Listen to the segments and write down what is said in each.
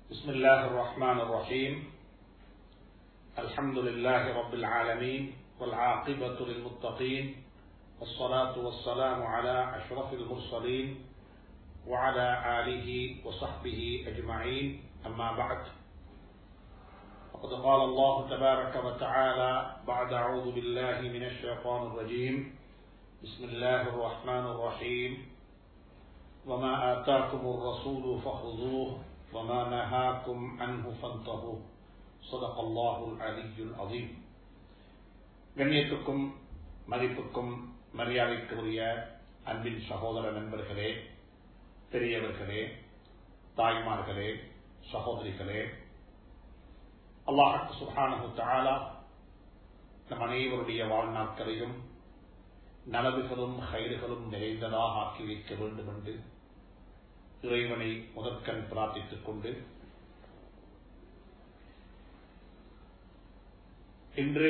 بسم الله الرحمن الرحيم. الحمد لله رب العالمين والعاقبة للمتقين والصلاة والسلام على أشرف المرسلين وعلى آله وصحبه أجمعين. أما بعد، فقد قال الله تبارك وتعالى بعد أعوذ بالله من الشيطان الرجيم. بسم الله الرحمن الرحيم. وما آتاكم الرسول فخذوه وما نهاكم عنه فانتهوا. صدق الله العلي العظيم. கண்ணியத்துக்கும் மதிப்புக்கும் மரியாதைக்குரிய அன்பின் சகோதர நண்பர்களே, பெரியவர்களே, தாய்மார்களே, சகோதரிகளே, அல்லாஹ் சுப்ஹானஹு தஆலா நம் அனைவருடைய வாழ்நாட்களையும் நலவுகளும் ஹைர்களும் நிறைந்ததாக ஆக்கி வைக்க வேண்டும் என்று இறைவனை முதற்கண் பிரார்த்தித்துக் கொண்டு, இன்று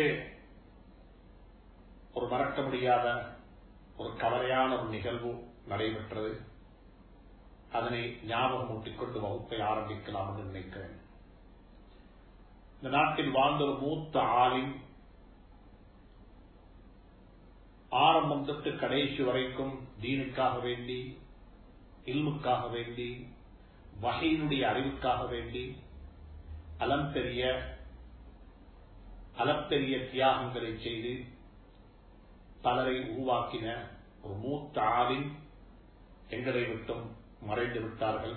ஒரு மறக்க முடியாத ஒரு கவலையான ஒரு நிகழ்வு நடைபெற்றது. அதனை ஞாபகம் ஊட்டிக்கொண்டு வகுப்பை ஆரம்பிக்கலாம் என்று நினைக்கிறேன். இந்த நாட்டில் வாழ்ந்த ஒரு மூத்த ஆலிம் ஆரம்பம் தொட்டு கடைசி வரைக்கும் தீனுக்காக வேண்டி, இல்முக்காக வேண்டி, வஹீனுடைய அறிவுக்காக வேண்டி அளப்பெரிய தியாகங்களை செய்து பலரை உருவாக்கின ஒரு மூத்த ஆலிம் எங்களை விட்டும் மறைந்து விட்டார்கள்.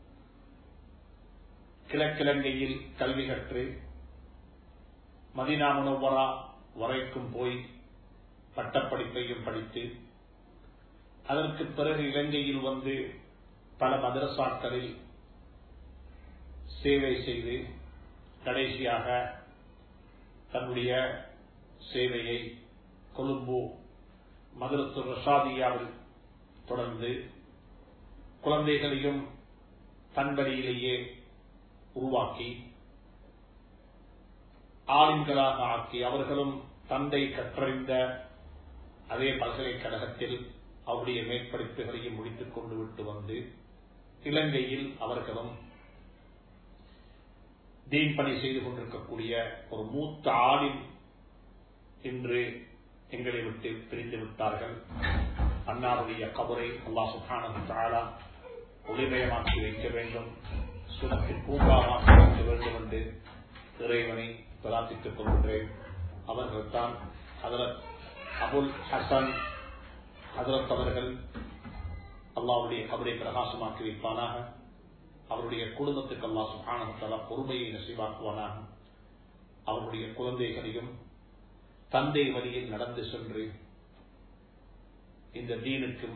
கிழக்கிழங்கையில் கல்வி கற்று மதீனா முனவ்வரா வரைக்கும் போய் பட்டப்படிப்பையும் படித்து, அதற்கு பிறகு இலங்கையில் வந்து பல மதரசாக்களில் சேவை செய்து கடைசியாக தன்னுடைய சேவையை கொழும்பு மதரசு ரஷாதியாவில் தொடர்ந்து குழந்தைகளையும் தன்படியிலேயே உருவாக்கி ஆலிம்களாக ஆக்கி, அவர்களும் தந்தை கற்றறிந்த அதே பல்கலைக்கழகத்தில் அவருடைய மேற்படிப்புகளையும் முடித்துக் கொண்டு விட்டு வந்து இலங்கையில் அவர்களும் தீன் பணி செய்து கொண்டிருக்கக்கூடிய ஒரு மூத்த ஆலிம் இன்று எங்களை விட்டு பிரிந்து விட்டார்கள். அன்னாருடைய கபரை அல்லாஹ் சுப்ஹானஹு தஆலா ஒளிமயமாக்கி வைக்க வேண்டும், சுனத்தில் பூங்காமாக்கி வைக்க வேண்டும் என்று இறைவனை பிரார்த்தித்துக் கொள்கின்றேன். அவர்கள் தான் ஹதரத் அபுல் ஹசன் ஹதரத் அவர்கள். அல்லாஹ்வுடைய கபரை பிரகாசமாக்கி வைப்பானாக. அவருடைய குடும்பத்துக்கு அல்லாஹ் சுப்ஹானஹு தஆலா பொறுமையை நசீபாக்குவானாக. அவருடைய குழந்தைகளையும் தந்தை வழியில் நடந்து சென்று இந்த தீனுக்கும்,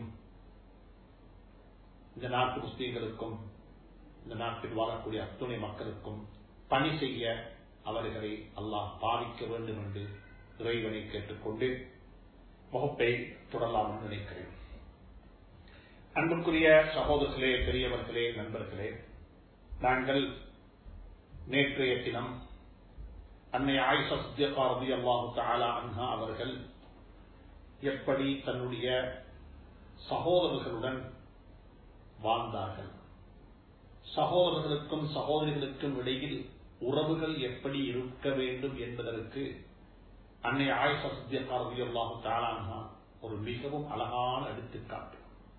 இந்த நாட்டு முஸ்லீம்களுக்கும், இந்த நாட்டில் வாழக்கூடிய அத்துணை மக்களுக்கும் பணி செய்ய அவர்களை அல்லாஹ் பாவிக்க வேண்டும் என்று இறைவனை கேட்டுக்கொண்டு வகுப்பை தொடரலாம் என்று நினைக்கிறேன். அன்புக்குரிய சகோதரர்களே, பெரியவர்களே, நண்பர்களே, நாங்கள் நேற்றைய தினம் அன்னை ஆயிஷா சித்திகா ரலியல்லாஹு தஆலா அன்ஹா அவர்கள் எப்படி தன்னுடைய சகோதரர்களுடன் வாழ்ந்தார்கள், சகோதரர்களுக்கும் சகோதரிகளுக்கும் இடையில் உறவுகள் எப்படி இருக்க வேண்டும் என்பதற்கு அன்னை ஆயிஷா சித்திகா ரலியல்லாஹு தஆலா அன்ஹா ஒரு மிகவும் அழகான எடுத்துக்காட்டு.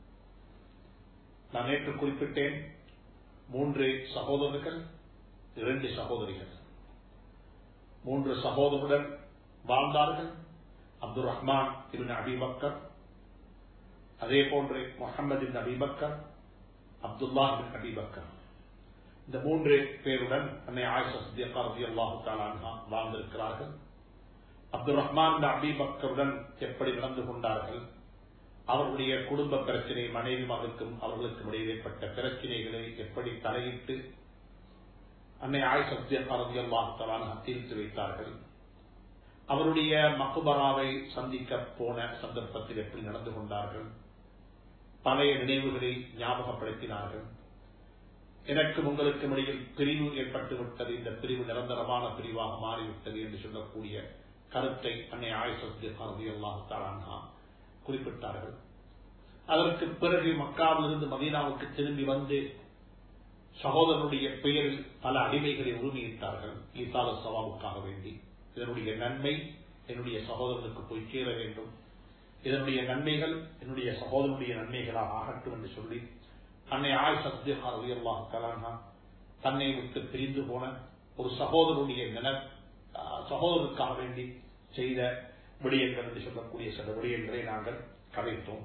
நான் நேற்று குறிப்பிட்டேன், 3 சகோதரர்கள், 2 சகோதரிகள். 3 சகோதரருடன் வாழ்ந்தார்கள். Abdul Rahman ibn Abi Bakr, அதே போன்று Muhammad ibn Abi Bakr, Abdullah ibn Abi Bakr. இந்த 3 பேருடன் அன்னை ஆயிஷா சித்திகா ரலியல்லாஹு தஆலா அன்ஹா வாழ்ந்திருக்கிறார்கள். அப்துல் ரஹ்மான் இப்னு அபி பக்கருடன் எப்படி நடந்து கொண்டார்கள், அவர்களுடைய குடும்ப பிரச்சனை, மனைவி மகளுக்கும் அவர்களுக்கும் இடையே ஏற்பட்ட பிரச்சனைகளை எப்படி தலையிட்டு அன்னை ஆயிஷா சித்திகா ரலியல்லாஹு தஆலா அன்ஹா தீர்த்து வைத்தார்கள், அவருடைய மக்பராவை சந்திக்க போன சந்தர்ப்பத்தில் எப்படி நடந்து கொண்டார்கள், பழைய நினைவுகளை ஞாபகப்படுத்தினார்கள். எனக்கும் உங்களுக்கும் இடையில் பிரிவு ஏற்பட்டுவிட்டது, இந்த பிரிவு நிரந்தரமான பிரிவாக மாறிவிட்டது என்று சொல்லக்கூடிய கருத்தை அன்னை ஆயிஷா சித்திகா ரலியல்லாஹு தஆலா அன்ஹா குறிப்பிட்டார்கள். அதற்கு பிறகு மக்காவிலிருந்து மதீனாவுக்கு திரும்பி வந்து சகோதரனுடைய பெயரில் பல அடிமைகளை உரிமையிட்டார்கள் ஈசால சவாவுக்காக வேண்டி. இதனுடைய நன்மை என்னுடைய சகோதரனுக்கு போய் சேர வேண்டும், இதனுடைய நன்மைகள் என்னுடைய சகோதரனுடைய நன்மைகளாக ஆகட்டும் என்று சொல்லி அன்னை ஆயிஷா ரலியல்லாஹு தஆலா தன்னை விட்டு பிரிந்து போன ஒரு சகோதரருக்காக வேண்டி செய்த விடயங்கள் என்று சொல்லக்கூடிய சில விடயங்களை நாங்கள் கதைத்தோம்.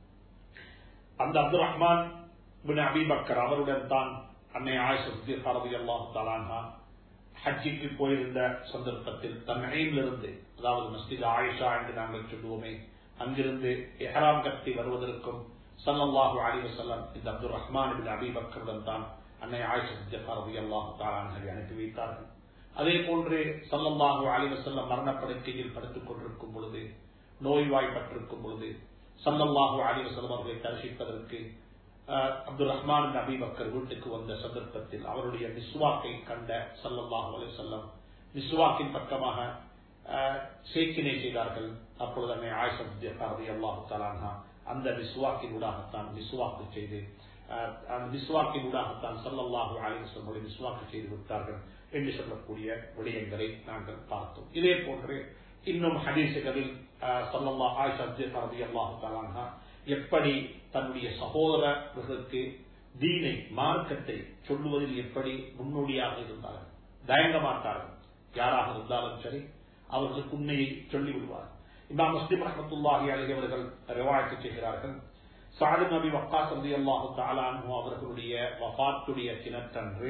அந்த Abdul Rahman bin Abi Bakr அவருடன் தான் அன்னை ஆயிஷா ரலியல்லாஹு தஆலா ஹஜ்ஜிக்கு போயிருந்த சந்தர்ப்பத்தில் தன்னையிலிருந்து, அதாவது மஸ்ஜித் ஆயிஷா என்று நாங்கள் சொல்லுவோமே, அங்கிருந்து இஹ்ராம் கட்டி வருவதற்கும் ஸல்லல்லாஹு அலைஹி வஸல்லம் இந்த அப்துல் ரஹ்மான் பின் அபி பக்கருடன் தான் அன்னை ஆயிஷா ரலியல்லாஹு தஆலா அனுப்பி வைத்தார்கள். அதே போன்று ஸல்லல்லாஹு அலைஹி வஸல்லம் மரணப்படுக்கையில் படுத்துக் கொண்டிருக்கும் பொழுது, நோய்வாய்ப்பட்டிருக்கும் பொழுது ஸல்லல்லாஹு அலைஹி வஸல்லம் அவர்களை தரிசிப்பதற்கு Abdul Rahman bin Abi Bakr வீட்டுக்கு வந்த சந்தர்ப்பத்தில் அவருடைய மிஸ்வாக்கை கண்ட ஸல்லல்லாஹு அலைஹி வஸல்லம் மிஸ்வாக்கின் பக்கமாக சேக்கினை செய்தார்கள். அப்பொழுது அன்னை ஆயிஷா ரலியல்லாஹு தஆலா அந்த மிஸ்வாக்கினூடாகத்தான் மிஸ்வாக்கு செய்து மிஸ்வாக்கினூடாகத்தான் ஸல்லல்லாஹு அலைஹி வஸல்லம் மிஸ்வாக்கு செய்து விட்டார்கள் என்று சொல்லக்கூடிய விடயங்களை நாங்கள் பார்த்தோம். இதே போன்று இன்னும் ஹதீசுகளில் ஸல்லல்லாஹு ஆயிஷா ரலியல்லாஹு தஆலா எப்படி தன்னுடைய சகோதரர்களுக்கு தீனை மார்க்கத்தை சொல்லுவதில் எப்படி முன்னோடியாக இருந்தார்கள், தயங்க மாட்டார்கள். யாராக இருந்தாலும் சரி அவர்களுக்கு உண்மையை சொல்லிவிடுவார். இமாம் முஸ்லிம் ரஹ்மத்துல்லாஹி அலைஹி அவர்கள் ரிவாயத் செய்கிறார்கள், சஅத் பின் அபி வக்காஸ் ரலியல்லாஹு தஆலா அன்ஹு அவர்களுடைய வஃபாத்துடைய தினத்தன்று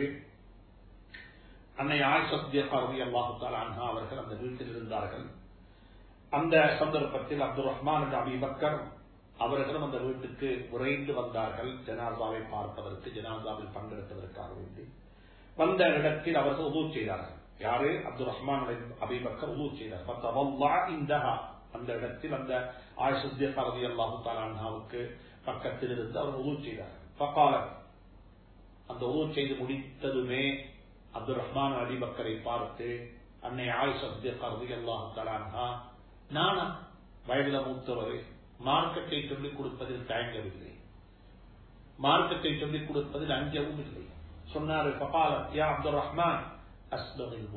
அன்னை ஆயிஷா ரலியல்லாஹு தஆலா அன்ஹா அவர்கள் அந்த வீட்டில் இருந்தார்கள். அந்த சந்தர்ப்பத்தில் Abdul Rahman bin Abi Bakr அவர்களும் அந்த வீட்டுக்கு விரைந்து வந்தார்கள் ஜனாசாவை பார்ப்பதற்கு, ஜனாசாவில் பங்கெடுப்பதற்காக வேண்டி. வந்த இடத்தில் அவர்கள் உதூ செய்தார்கள். யாரு? அப்துல் ரஹ்மான் அபி பக்கர் உதூ செய்தார். அந்த இடத்தில் அந்த ஆயிஷா ரலியல்லாஹு தஆலா அன்ஹாவுக்கு பக்கத்தில் இருந்து அவர் உதூ செய்தார்கள். அந்த உதூ செய்து முடித்ததுமே அப்துல் ரஹ்மான் அபி பக்கரை பார்த்து அன்னை ஆயிஷா ரலியல்லாஹு தஆலா அன்ஹா, நானா வயதில மூத்தவரை மார்க்கத்தை சொல்லிக் கொடுப்பதில் தயங்கவில்லை, மார்க்கத்தை சொல்லிக் கொடுப்பதில் அஞ்சவும் இல்லை. சொன்னார், யா அப்துல் ரஹ்மான் அஸ்பகில்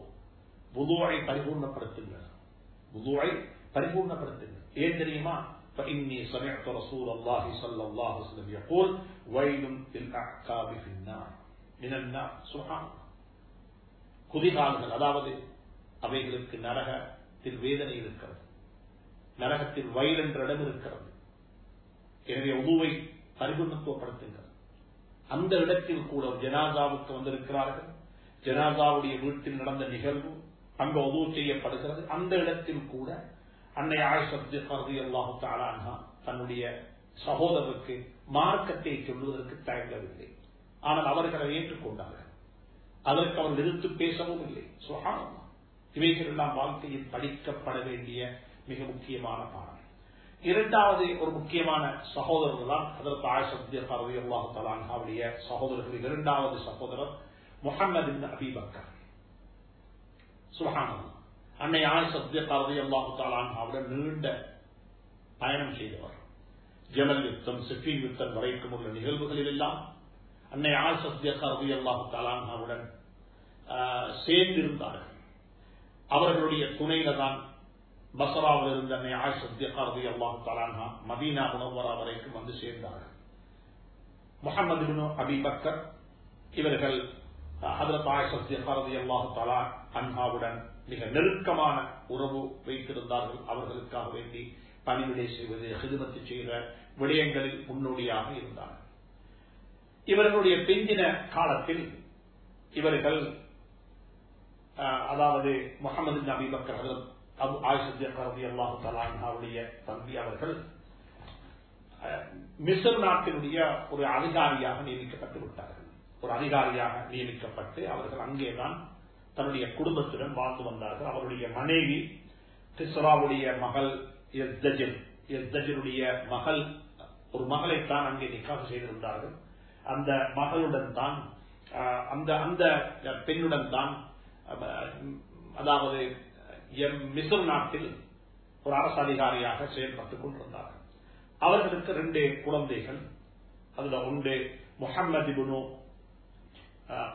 வுதுஐ பரிபூர்ணப்படுத்துங்கள், வுதுஐ பரிபூர்ணப்படுத்துங்கள். ஏன் தெரியுமா? فإني سمعت رسول الله صلى الله عليه وسلم يقول ويل للأعقاب في النار من النار. سبحان الله. குதிகால்கள், அதாவது அவைகளுக்கு நரகத்தில் வேதனை இருக்கிறது, நரகத்தில் வயல் என்ற இடம் இருக்கிறது. எனவே உதுவை பரிபூர்ணத்துவப்படுத்துங்கள். அந்த இடத்தில் கூட ஜனாசாவுக்கு வந்திருக்கிறார்கள், ஜனாசாவுடைய வீட்டில் நடந்த நிகழ்வு அங்கு உது செய்யப்படுகிறது. அந்த இடத்தில் கூட அன்னை ஆயிஷா ரலியல்லாஹு தஆலா அன்ஹா தன்னுடைய சகோதரருக்கு மார்க்கத்தை சொல்வதற்கு தயங்கவில்லை. ஆனால் அவர்களை ஏற்றுக்கொண்டார்கள், அதற்கு அவர்கள் எதிர்த்து பேசவும் இல்லை. சுப்ஹானல்லாஹ். இவைகள் எல்லாம் வாழ்க்கையில் படிக்கப்பட வேண்டிய மிக முக்கியமான பாடம். இரண்டாவது ஒரு முக்கியமான சகோதரர்கள் தான் ஹஜ்ரத் ஆயிஷா ரலியல்லாஹு தஆலா அன்ஹாவுடைய சகோதரர்கள். இரண்டாவது சகோதரர் முஹம்மது பின் அபி பக்கர். சுப்ஹானல்லாஹ். அன்னை ஆயிஷா ரலியல்லாஹு தஆலா அன்ஹாவுடன் நீண்ட பயணம் செய்தவர். ஜமல் யுத்தம், சிஃபீன் யுத்தம் வரைக்கும் உள்ள நிகழ்வுகளில் எல்லாம் அன்னை ஆயிஷா ரலியல்லாஹு தஆலா அன்ஹாவுடன் சேர்ந்திருந்தார்கள். அவர்களுடைய துணையில தான் பஸ்ராவில் இருந்த அன்னை ஆயிஷா ரலியல்லாஹு தஆலா அன்ஹா மதீனா முனவ்வரா வரைக்கும் வந்து சேர்ந்தார்கள். முஹம்மது பின் அபி பக்கர் இவர்கள் ஹஜ்ரத் ஆயிஷா ரலியல்லாஹு தஆலா அன்ஹாவுடன் மிக நெருக்கமான உறவு வைத்திருந்தார்கள். அவர்களுக்காக வேண்டி பணிவிடை செய்வது, ஹிதுமத்து செய்கிற விடயங்களில் முன்னோடியாக இருந்தார்கள். இவர்களுடைய பிந்தின காலத்தில் இவர்கள், அதாவது Muhammad bin Abi Bakr Aisha ரலியல்லாஹு தஆலா அன்ஹாவுடைய தம்பி அவர்கள் மிஸ்ர் நாட்டினுடைய ஒரு அதிகாரியாக நியமிக்கப்பட்டு விட்டார்கள். ஒரு அதிகாரியாக நியமிக்கப்பட்டு அவர்கள் அங்கேதான் தன்னுடைய குடும்பத்துடன் வாழ்ந்து வந்தார்கள். அவருடைய மனைவி கிஸ்ராவுடைய மகள் யஸ்தஜினுடைய மகள், ஒரு மகளைத்தான் அங்கே நிக்காஹ் செய்திருந்தார்கள். அந்த மகளுடன் தான், அந்த பெண்ணுடன் தான், அதாவது மிஸ்ர் நாட்டில் ஒரு அரசு அதிகாரியாக செயல்பட்டுக் கொண்டிருந்தார்கள். அவர்களுக்கு 2 குழந்தைகள். அதுல ஒன்று முஹம்மது இப்னு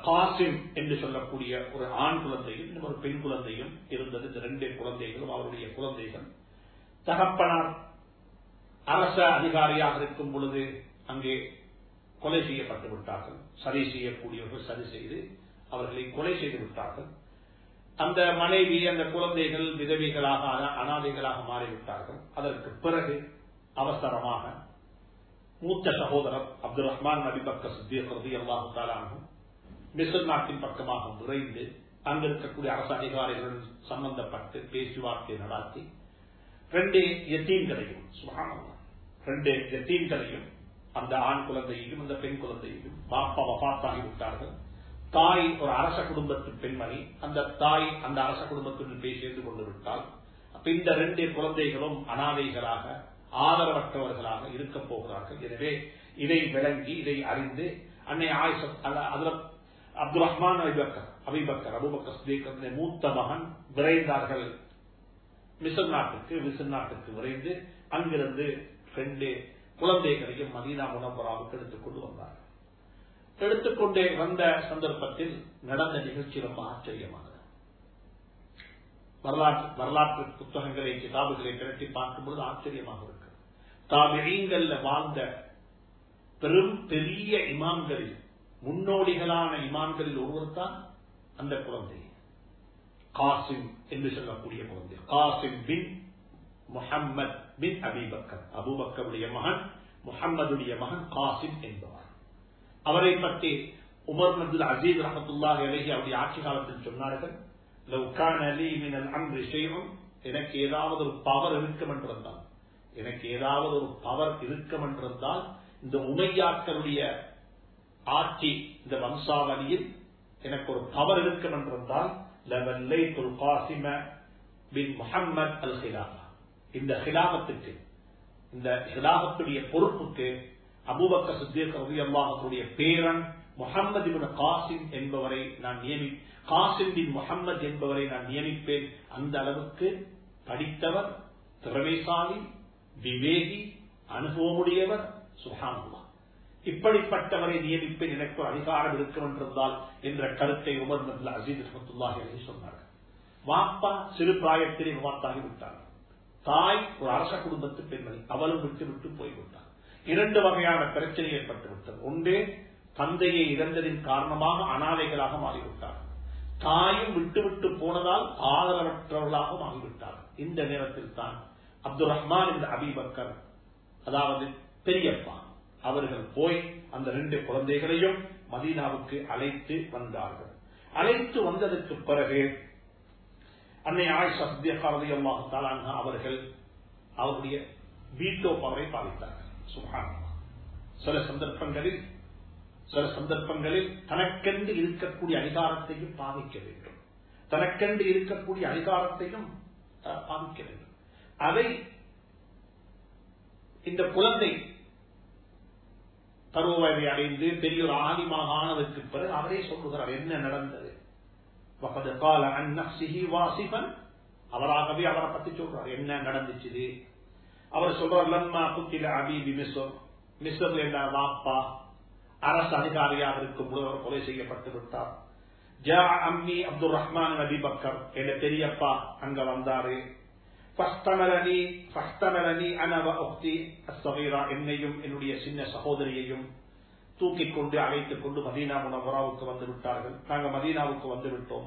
காசிம் என்று சொல்லக்கூடிய ஒரு ஆண் குழந்தையும் இன்னும் ஒரு பெண் குழந்தையும் இருந்தது. இந்த 2 குழந்தைகளும் அவருடைய குழந்தைகள். தகப்பனார் அரச அதிகாரியாக இருக்கும் பொழுது அங்கே கொலை செய்யப்பட்டு விட்டார்கள். சரி செய்யக்கூடியவர்கள் சரி செய்து அவர்களை கொலை செய்து விட்டார்கள். அந்த மனைவி அந்த குழந்தைகள் விதவிகளாக அனாதைகளாக மாறிவிட்டார்கள். அதற்கு பிறகு அவசரமாக மூத்த சகோதரர் Abdul Rahman Abi Bakr Siddiq ரலியல்லாஹு தஆலா அன்ஹு மிஸ்ர் நாட்டின் பக்கமாக விரைந்து அங்கு இருக்கக்கூடிய அரசு அதிகாரிகளுடன் சம்பந்தப்பட்டு பேச்சுவார்த்தை நடத்தி 2 யத்தீம்களையும் சுப்ஹானல்லாஹ் 2 யத்தீம்களையும் அந்த ஆண் குழந்தையையும் அந்த பெண் குழந்தையையும் பாப்பா வஃபாத்தாகி விட்டார்கள். தாய் ஒரு அரச குடும்பத்து பெண்மணி. அந்த தாய் அந்த அரச குடும்பத்துடன் போய் சேர்ந்து கொண்டு விட்டால் அப்ப இந்த 2 குழந்தைகளும் அனாதைகளாக ஆதரவற்றவர்களாக இருக்க போகிறார்கள். எனவே இதை விளங்கி இதை அறிந்து அன்னை Aisha Abdul Rahman Abu Bakr Siddiq மூத்த மகன் விரைந்தார்கள் மிஸ்ர் நாட்டுக்கு விரைந்து அங்கிருந்து 2 குழந்தைகளையும் மதீனா முனவ்வராவுக்கு எடுத்துக்கொண்டு வந்தார்கள். எடுத்துக்கொண்டே வந்த சந்தர்ப்பத்தில் நடந்த நிகழ்ச்சி ரொம்ப ஆச்சரியமானது. வரலாற்று புத்தகங்களை கிதாபுகளை திரட்டி பார்க்கும்போது ஆச்சரியமாக இருக்கு. தாபிஈன்கள்ல வாழ்ந்த பெரிய இமாம்களில் முன்னோடிகளான இமாம்களில் ஒருவர் தான் அந்த குழந்தை காசிம் என்று சொல்லக்கூடிய குழந்தை. Qasim bin Muhammad bin Abu Bakr, அபூபக்கருடைய மகன், முஹம்மதுடைய மகன் காசிம் என்பவர். அவரை பற்றி உமர் அப்துல் அசீஸ் ரஹ்மத்துல்லாஹி அலைஹி அவருடைய ஆட்சி காலத்தில் சொன்னார்கள், லவ் கான லீ மினல் அம்ரி ஷைஉன், எனக்கு ஏதாவது ஒரு பவர் இருக்கும் என்றிருந்தால் இந்த உமையாக்களுடைய ஆட்சி இந்த வம்சாவளியில் எனக்கு ஒரு பவர் இருக்கும் என்றிருந்தால் லவல்லைத்துல் காசிம பின் முஹம்மத் அல் ஹிலாஃபா, இந்த ஹிலாஃபத்துக்கு இந்த ஹிலாஃபத்துடைய பொறுப்புக்கு அபூபக்கர் சித்திக் ரலியல்லாஹு அன்ஹுடைய பேரன் முஹம்மது இப்னு காசிம் என்பவரை நான் நியமிப்பேன். அந்த அளவுக்கு படித்தவர், திறமைசாலி, விவேகி, அனுபவமுடையவர். சுப்ஹானல்லாஹ், இப்படிப்பட்டவரை நியமிப்பேன், எனக்கு ஒரு அதிகாரம் இருக்கும் என்றிருந்தால் என்ற கருத்தை உமர் அப்துல் அசீஸ் ரஹ்மத்துல்லாஹி அலைஹி சொன்னார்கள். வாப்பா சிறு பிராயத்திலே வஃபாத்தாகி விட்டார். தாய் ஒரு அரச குடும்பத்து பெண்மணி, அவளும் விட்டு போய்விட்டார். 2 வகையான பிரச்சனை ஏற்பட்டுவிட்டது. ஒன்றே, தந்தையை இழந்ததின் காரணமாக அனாதைகளாக மாறிவிட்டார். தாயும் விட்டு போனதால் ஆதரவற்றவர்களாக மாறிவிட்டார். இந்த நேரத்தில் தான் அப்துல் ரஹ்மான் இந்த அபூபக்கர், அதாவது பெரியப்பா, அவர்கள் போய் அந்த 2 குழந்தைகளையும் மதீனாவுக்கு அழைத்து வந்தார்கள். அழைத்து வந்ததற்கு பிறகு அன்னை ஆயிஷா சித்திகா ரலியல்லாஹு தஆலா அன்ஹா அவர்கள் அவருடைய வீட்டோ பவரை பாதித்தார்கள். சுப்ஹானல்லாஹ், சில சந்தர்ப்பங்களில் தனக்கென்று இருக்கக்கூடிய அதிகாரத்தையும் பாதிக்க வேண்டும், தனக்கென்று இருக்கக்கூடிய அதிகாரத்தையும் பாதிக்க வேண்டும். அதை இந்த குழந்தை பருவ வயதை அடைந்து பெரிய ஒரு ஆலிமாக ஆனதற்கு பிறகு அவரே சொல்லுகிறார் என்ன நடந்தது. அவராகவே அவரை பத்தி சொல்றார் என்ன நடந்துச்சு. அவர் சொல்றார், லம்மா குத்தில அபீபி மிஸ்ர் என்ற வாப்பா அரசு அதிகாரியாக இருக்கும் பொழுது அவர் கொலை செய்யப்பட்டு விட்டார். ஜா அம்மி அப்துல் ரஹ்மான் அபூபக்கர் என்ற பெரியப்பா அங்க வந்தாரு. என்னையும் என்னுடைய சின்ன சகோதரியையும் தூக்கிக் கொண்டு அழைத்துக் கொண்டு மதீனா முனவ்வராவுக்கு வந்து விட்டார்கள். நாங்கள் மதீனாவுக்கு வந்து விட்டோம்.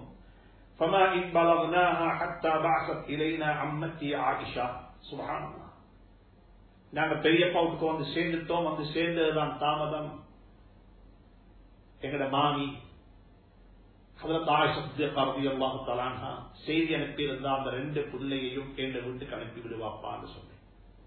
நாங்கள் பெரியப்பாவுக்கு வந்து சேர்ந்துட்டோம். வந்து சேர்ந்ததுதான் தாமதம். எங்கட மாமி ஹஜ்ரத் ஆயிஷா சித்திகா ரலியல்லாஹு தஆலா அன்ஹா செய்தி அனுப்பி இருந்தா அந்த 2 பிள்ளையையும் என்ற வீட்டுக்கு அனுப்பி விடுவாப்பான்னு சொன்னேன்.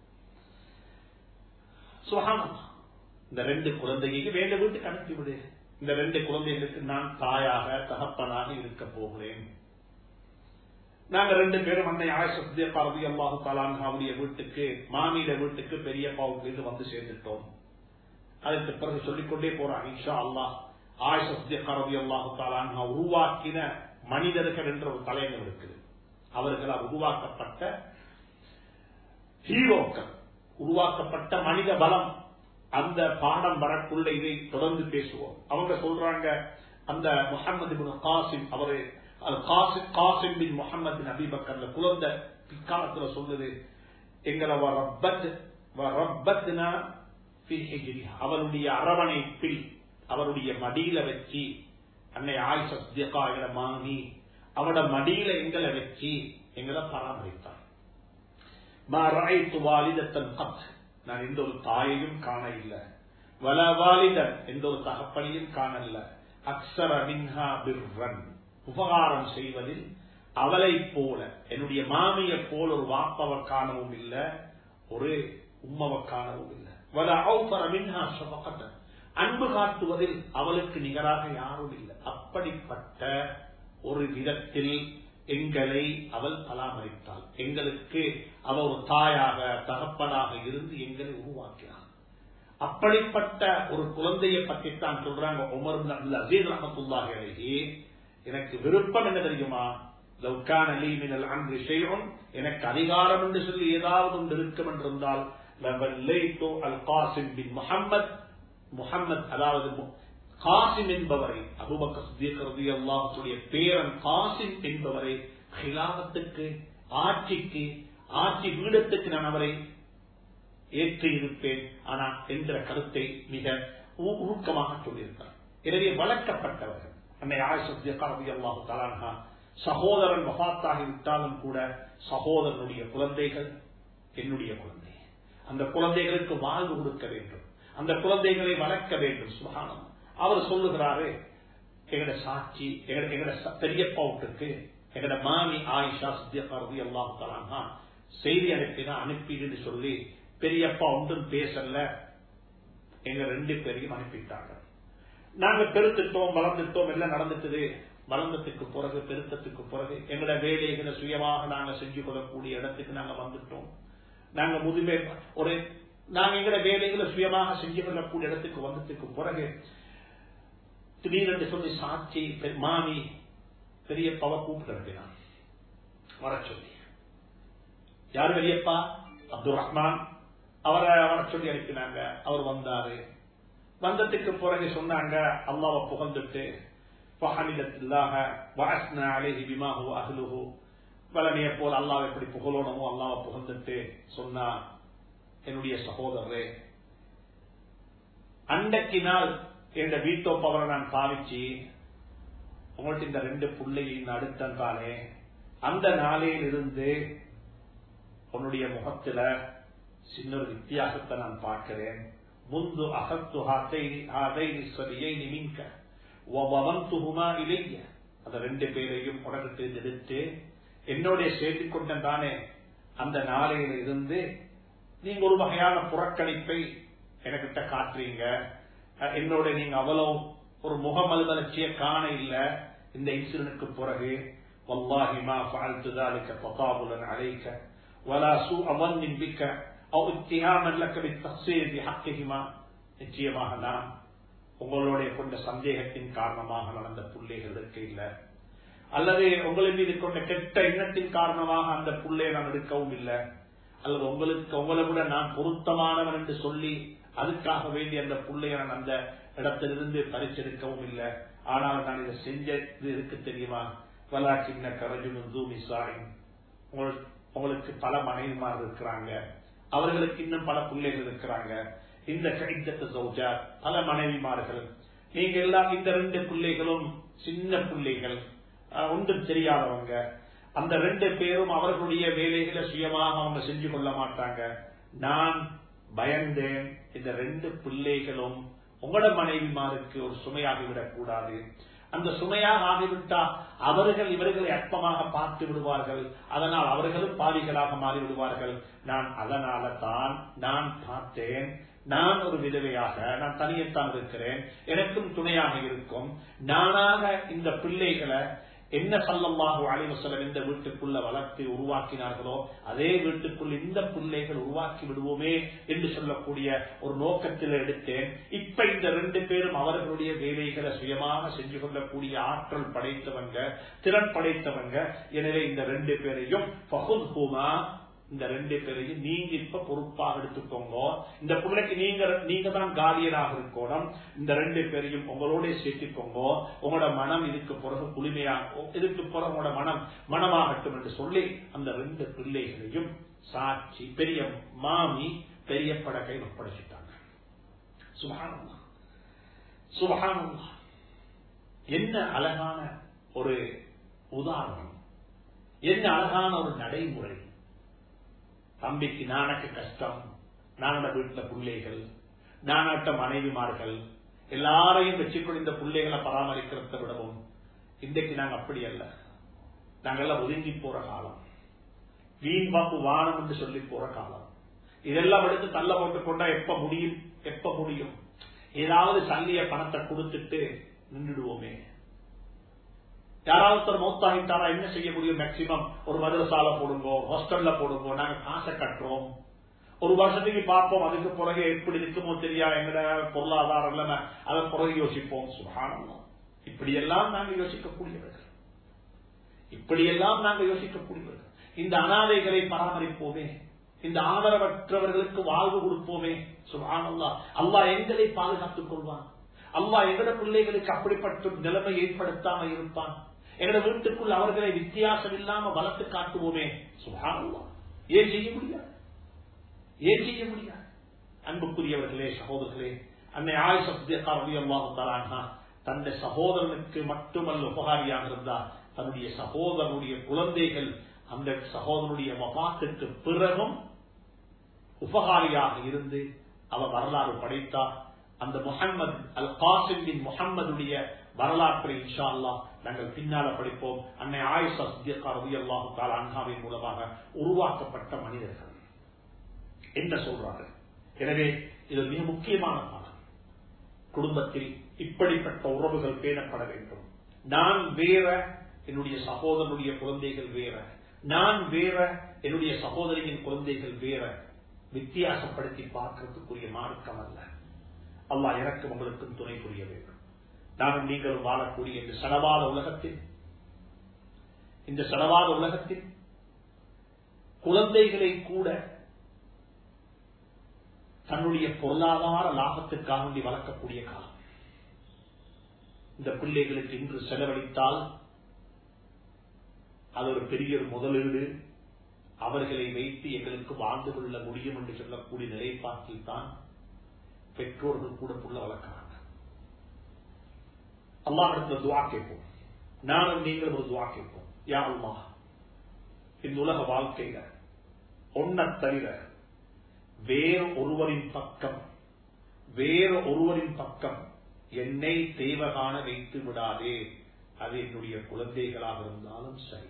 சுப்ஹானல்லாஹ், இந்த 2 குழந்தைக்கு வேண்ட வீட்டுக்கு அனுப்பிவிடு. இந்த 2 குழந்தைகளுக்கு நான் தாயாக தகப்பனாக இருக்க போகிறேன். நாங்க 2 பேரும் அன்னை ஆயிஷா சித்திகா ரலியல்லாஹு தஆலா அன்ஹாவுடைய வீட்டுக்கு, மாமியில வீட்டுக்கு பெரியப்பாவுக்கு வந்து சேர்ந்துட்டோம். அதற்கு பிறகு சொல்லிக்கொண்டே போறாங்க. இன்ஷா அல்லாஹ் ஆயிஷா சித்திகா ரலியல்லாஹு தஆலா அன்ஹா உருவாக்கின மனிதர்கள் என்ற ஒரு தலையங்கம் இருக்குது. அவர்களால் உருவாக்கப்பட்ட ஹீரோக்கள், உருவாக்கப்பட்ட மனித பலம், அந்த பாடம் வரக்குள்ள இதை தொடர்ந்து பேசுவோம். அவங்க சொல்றாங்க, அந்த முஹம்மது பின் காசிம் அவரு காசிம் பின் முஹம்மது பின் அபீபக்கர் அந்த குழந்தை பிற்காலத்துல சொல்லுது, எங்களை அவருடைய அரவணைப்பில் அவருடைய மடியில வச்சு அன்னை ஆயிஷா சித்திகா எங்களை மாமி அவட மடியில எங்களை வச்சு எங்களை பராமரித்தார். நான் எந்த ஒரு தாயையும் காண இல்லை, வலவாலிதன் எந்த ஒரு தகப்பனையும் காணல. அக்ஸர மின்ஹா பிர்ரன், உபகாரம் செய்வதில் அவளை போல என்னுடைய மாமியை போல ஒரு வாப்பவை காணவும் இல்லை, ஒரு உம்மவை காணவும் இல்லை. வல அவுஃபர மின்ஹா ஷஃபகத்தன், அன்பு காட்டுவதில் அவளுக்கு நிகராக யாரும் இல்லை. அப்படிப்பட்ட ஒரு விதத்தில் எங்களை அவள் பராமரித்தாள். எங்களுக்கு அவள் ஒரு தாயாக தகப்பனாக இருந்து எங்களை உருவாக்கினாள். அப்படிப்பட்ட ஒரு குழந்தையை பற்றித்தான் சொல்றாங்க உமர் இப்னு அப்துல் அஸீஸ் ரஹ்மத்துல்லாஹி அலைஹி. எனக்கு விருப்பம் என்ன தெரியுமா, லவ் கான லீ மினல் அம்ரி ஷைஉன், எனக்கு அதிகாரம் என்று சொல்லி ஏதாவது ஒன்று இருக்கும் என்றிருந்தால் லவல்லைது அல் காசிம் பின் முஹம்மத் அதாவது காசிம் என்பவரை, அபூபக்கர் சித்திக் ரலியல்லாஹு அன்ஹுடைய பேரன் காசிம் என்பவரை ஹிலாஃபத்துக்கு ஆட்சி பீடத்துக்கு நான் அவரை ஏற்றி இருப்பேன் ஆனா என்ற கருத்தை மிக உருக்கமாக சொல்லியிருக்கிறார். எனவே வளர்க்கப்பட்டவர்கள் அன்னை ஆயிஷா சித்திகா ரலியல்லாஹு தஆலா அன்ஹா சகோதரன் வஃபாத்தாகி விட்டாலும் கூட சகோதரனுடைய குழந்தைகள் என்னுடைய குழந்தை, அந்த குழந்தைகளுக்கு வாழ்வு கொடுக்க வேண்டும், அந்த குழந்தைகளை வளர்க்க வேண்டும். சுப்ஹானல்லாஹ். அவர் சொல்லுகிறாரு, எங்கட சாட்சி எங்கட பெரியப்பா வீட்டுக்கு எங்கட மாமி ஆயிஷா சித்திகா ரலியல்லாஹு தஆலா அன்ஹா செய்தி அனுப்பின்னு சொல்லி பெரியப்பா ஒன்றும் பேசல, எங்க 2 பேரையும் அனுப்பிட்டாங்க. நாங்க பெருத்துட்டோம், வளர்ந்துட்டோம், எல்லாம் நடந்துட்டது. வளர்ந்ததுக்கு பிறகு பெருத்தத்துக்கு பிறகு எங்கட வேலைகளை சுயமாக நாங்க செஞ்சு கொள்ளக்கூடிய இடத்துக்கு நாங்க வந்துட்டோம். நாங்க முதுமை நாங்க எங்கட வேலைகளை சுயமாக செஞ்சு கொள்ளக்கூடிய இடத்துக்கு வந்ததுக்கு பிறகு திடீரென்று சொல்லி சாட்சி மாமி பெரியப்பாவை கூப்பிட்டு வர சொல்லி, யாரு பெரியப்பா? அப்துல் ரஹ்மான். அவரை வர சொல்லி அனுப்பினாங்க. அவர் வந்தாரு. வந்ததுக்கு பிறகு சொன்னாங்க, அல்லாஹ்வை புகழ்ந்துட்டு வளமையை போல அல்லாஹ் எப்படி புகழணுமோ அல்லாஹ்வை புகழ்ந்துட்டு சொன்னா, என்னுடைய சகோதரரே, அன்றைக்கு நாள் என் வீட்டோ பவரை நான் பாவிச்சு உங்கள்ட்ட இந்த 2 பிள்ளையின் அடுத்தானே, அந்த நாளையில் இருந்து உன்னுடைய முகத்துல சின்ன ஒரு வித்தியாசத்தை நான் பார்க்கிறேன். முந்து அகத்து மின்க இலைய, அந்த 2 பேரையும் உடனே எடுத்து என்னோட சேர்த்துக் கொண்டேன் தானே. அந்த நாளையில இருந்து நீங்க ஒரு வகையான புறக்கணிப்பை எனக்கிட்ட காட்டுறீங்க, என்னோட நீங்க அவ்வளவு ஒரு முகமல்வளர்ச்சியை காண இல்ல. இந்த இன்சிடென்ட்க்கு பிறகு வல்லாஹி மா ஃபஅல்து ذلك تطاولا عليك ولا سوء ظن بك او اتهاما لك بالتقصير بحقهما. நிச்சயமாக நான் உங்களுடைய கொண்ட சந்தேகத்தின் காரணமாக நடந்த பிள்ளைகள் இருக்க இல்ல, அல்லது உங்களின் மீது கொண்ட கெட்ட எண்ணத்தின் காரணமாக அந்த பிள்ளையை நான் எடுக்கவும் இல்லை, அல்லது உங்களை விட நான் பொருத்தமானவன் என்று சொல்லி அதுக்காக வேண்டி அந்த பிள்ளையை நான் அந்த இடத்திலிருந்து பறிச்செடுக்கவும் இல்லை. ஆனால் நான் இதை செஞ்சது இருக்கு தெரியுமா, வலாக்கின்ன கரஜுன் தூமிசாயின், உங்களுக்கு பல மனைவிமார் இருக்கிறாங்க, அவர்களுக்கு இன்னும் பல பிள்ளைகள் இருக்கிறாங்க. இந்த கைத்தத்து சௌஜா பல மனைவிமார்கள், நீங்க எல்லாம் இந்த 2 பிள்ளைகளும் சின்ன பிள்ளைகள், ஒன்றும் தெரியாதவங்க. அந்த 2 பேரும் அவர்களுடைய வேலைகளை சுயமாக அவங்க செஞ்சு கொள்ள மாட்டாங்க. நான் பயந்தேன், இந்த 2 பிள்ளைகளும் உங்களோட மனைவிமாருக்கு ஒரு சுமையாகிவிடக் கூடாது. அந்த சுமையாக ஆகிவிட்டா அவர்கள் இவர்களை அற்பமாக பார்த்து விடுவார்கள், அதனால் அவர்களும் பாவிகளாக மாறிவிடுவார்கள். நான் அதனால தான் நான் பார்த்தேன், நான் ஒரு விதவையாக நான் தனியத்தான் இருக்கிறேன், எனக்கும் துணையாக இருக்கும், நானாக இந்த பிள்ளைகளை என்ன ஸல்லல்லாஹு அலைஹி வஸல்லம் இந்த வீட்டுக்குள்ள வளர்த்து உருவாக்கினார்களோ அதே வீட்டுக்குள் இந்த பிள்ளைகள் உருவாக்கி விடுவோமே என்று சொல்லக்கூடிய ஒரு நோக்கத்தில் எடுத்தேன். இப்ப இந்த 2 பேரும் அவர்களுடைய வேலைகளை சுயமாக செஞ்சு கொள்ளக்கூடிய ஆற்றல் படைத்தவங்க, திறன் படைத்தவங்க. எனவே இந்த 2 பேரையும் ஃபஹுத்ஹுமா இந்த 2 பேரையும் நீங்க இப்ப பொறுப்பாக எடுத்துக்கோங்க. இந்த பிள்ளைக்கு நீங்க தான் காலியனாக இருக்கணும். இந்த 2 பேரையும் உங்களோட சேர்த்துக்கோங்க. உங்களோட மனம் இதுக்கு பிறகு குளிமையாக, இதுக்கு பிறகு உங்களோட மனமாகட்டும் என்று சொல்லி அந்த 2 பிள்ளைகளையும் சாட்சி பெரிய மாமி பெரிய படகை ஒப்படைச்சிட்டாங்க. சுப்ஹானல்லாஹ், சுப்ஹானல்லாஹ். என்ன அழகான ஒரு உதாரணம், என்ன அழகான ஒரு நடைமுறை. தம்பிக்கு நானக்கு கஷ்டம், நானோட வீட்டுல பிள்ளைகள், நானாட்ட மனைவிமார்கள் எல்லாரையும் வச்சுக்கொண்டு இந்த பிள்ளைகளை பராமரிக்கிறத விடவும் இன்றைக்கு நாங்க அப்படி அல்ல. நாங்கெல்லாம் ஒதுங்கி போற காலம், வீண் பாப்பு வானம் என்று சொல்லி போற காலம். இதெல்லாம் எடுத்து தள்ள போட்டுக் கொண்டா எப்ப முடியும்? ஏதாவது சல்லிய பணத்தை கொடுத்துட்டு நின்றுடுவோமே. யாராவது மௌத்தாகிட்டாரா என்ன செய்ய முடியும்? மேக்சிமம் ஒரு மதரசால போடுங்க, ஹாஸ்டல்ல போடுங்க, நாங்க காசை கட்டுறோம், ஒரு வருஷத்துக்கு பார்ப்போம், அதுக்கு பிறகு எப்படி இருக்குமோ தெரியா, எங்கட பொருளாதாரம் இல்ல, அதன் பிறகு யோசிப்போம். சுப்ஹானல்லாஹ். இப்படியெல்லாம் நாங்க யோசிக்கக்கூடியவர்கள், இப்படியெல்லாம் நாங்க யோசிக்கக்கூடியவர்கள். இந்த அனாதைகளை பராமரிப்போமே, இந்த ஆதரவற்றவர்களுக்கு வாழ்வு கொடுப்போமே. சுப்ஹானல்லாஹ். அல்லாஹ் எங்களை பாதுகாத்துக் கொள்வான். அல்லாஹ் எங்கட பிள்ளைகளுக்கு அப்படிப்பட்ட நிலைமை ஏற்படுத்தாம இருப்பான். எங்கட வீட்டுக்குள் அவர்களை வித்தியாசம் இல்லாம வளர்த்து காட்டுவோமே. சுப்ஹானல்லாஹ். ஏன் செய்ய முடியாது? ஏன் செய்ய முடியாது? அன்புக்குரியவர்களே, சகோதரர்களே, அன்னை ஆயிஷா சித்திகா ரலியல்லாஹு தஆலா அன்ஹா தன்னுடைய சகோதரனுக்கு மட்டுமல்ல உபகாரியாக இருந்தார், தன்னுடைய சகோதரனுடைய குழந்தைகள் அந்த சகோதரனுடைய வஃபாத்துக்கு பிறகும் உபகாரியாக இருந்து அவர் வரலாறு படைத்தார். அந்த முஹம்மது அல் காசிம் பின் முஹம்மதுடைய வரலாற்றை இன்ஷா அல்லாஹ் நாங்கள் பின்னால படிப்போம். அன்னை ஆயிஷா சித்திகா ரலியல்லாஹு தஆலா அன்ஹாவின் மூலமாக உருவாக்கப்பட்ட மனிதர்கள் என்ன சொல்றார்கள். எனவே இது மிக முக்கியமான பாடம். குடும்பத்தில் இப்படிப்பட்ட உறவுகள் பேணப்பட வேண்டும். நான் வேற, என்னுடைய சகோதரனுடைய குழந்தைகள் வேற, நான் வேற, என்னுடைய சகோதரியின் குழந்தைகள் வேற, வித்தியாசப்படுத்தி பார்க்கிறதுக்குரிய மார்க்கம் அல்ல. அல்லாஹ் எனக்கும் உங்களுக்கும் துணை புரிய வேண்டும். நானும் நீங்களும் வாழக்கூடிய இந்த சடவாத உலகத்தில் குழந்தைகளை கூட தன்னுடைய பொருளாதார லாபத்துக்காக வேண்டி வளர்க்கக்கூடிய காலம். இந்த பிள்ளைகளுக்கு இன்று செலவழித்தால் அது ஒரு பெரிய முதலீடு, அவர்களை வைத்து எங்களுக்கு வாழ்ந்து கொள்ள முடியும் என்று சொல்லக்கூடிய நிலைப்பாட்டில் தான் பெற்றோர்கள் கூட புள்ள வளர்க்கிறாங்க. அல்லாஹ்விடத்தில் துஆ கேட்போம். நானும் நீங்களும் ஒரு துஆ கேட்போம். யா அல்லாஹ், இந்த உலக வாழ்க்கையில ஒன்ன தவிர வேறு ஒருவரின் பக்கம் என்னை தேவகாண வைத்து விடாதே. அது என்னுடைய குழந்தைகளாக இருந்தாலும் சரி.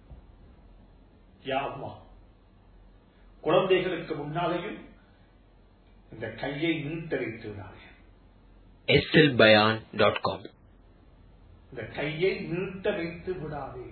யா அல்லாஹ், குழந்தைகளுக்கு முன்னாலேயும் இந்த கையை நீட்ட வைத்து விடாதே. slbayan.com. இந்த கையை நீட்ட வைத்து விடாதே.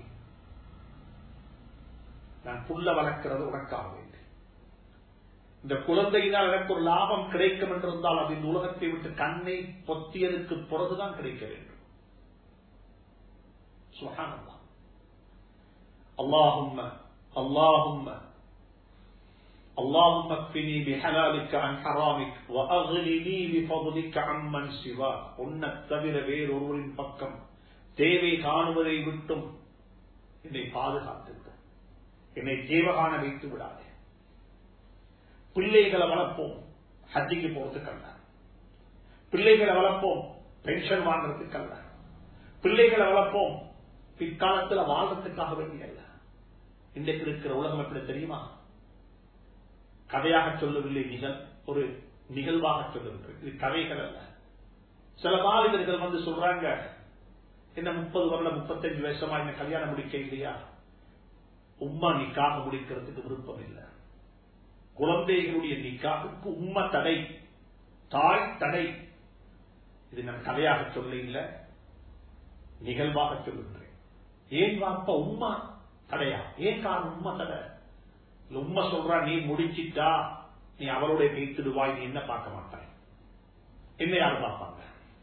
நான் புள்ள வளர்க்கிறது உனக்காக வேண்டி. இந்த குழந்தையினால் எனக்கு ஒரு லாபம் கிடைக்கும் என்றிருந்தால் அது இந்த உலகத்தை விட்டு கண்ணை பொத்தியதுக்கு பிறகுதான் கிடைக்க வேண்டும். சுப்ஹானல்லாஹ். அல்லாஹும்ம அல்லாஹும்ம اللهم اكفني بحلالك عن حرامك واغنني بفضلك عمن سواك. உன்னை தவிர வேறொருவரின் பக்கம் தேவை காணுவதை விட்டும் என்னை பாதுகாத்துக்கும், என்னை தேவகாண வைத்து விடாதே. பிள்ளைகளை வளர்ப்போம் ஹஜ்ஜுக்கு போறதுக்கல்ல, பிள்ளைகளை வளர்ப்போம் பென்ஷன் வாங்குறதுக்கல்ல, பிள்ளைகளை வளர்ப்போம் பிற்காலத்தில் வாழ்றதுக்காக வேண்டியல்ல. இன்றைக்கு இருக்கிற உலகம் எப்படி தெரியுமா? கதையாக சொல்லவில்லை, ஒரு நிகழ்வாக சொல்லவில்லை. இது கதைகள் அல்ல. சில வாலிபர்கள் வந்து சொல்றாங்க, என்ன 30 வருடம் 35 வருஷமா என்ன கல்யாணம் முடிக்க இல்லையா? உம்மா நிக்காக முடிக்கிறதுக்கு விருப்பம் இல்லை. குழந்தைகளுடைய நிக்காவுக்கு உம்மா தடை, தாய் தடை. இது நான் கதையாக சொல்ல இல்லை, நிகழ்வாக சொல்லுகிறேன். ஏன் வாப்பா உம்மா தடையா? ஏன் காரணம் உம்மா தடை? உம்மா சொல்றா, நீ முடிச்சிட்டா நீ அவளோட பேசிடுவாய், நீ என்ன பார்க்க மாட்டாய். என்ன யாரும் பார்ப்பாங்க?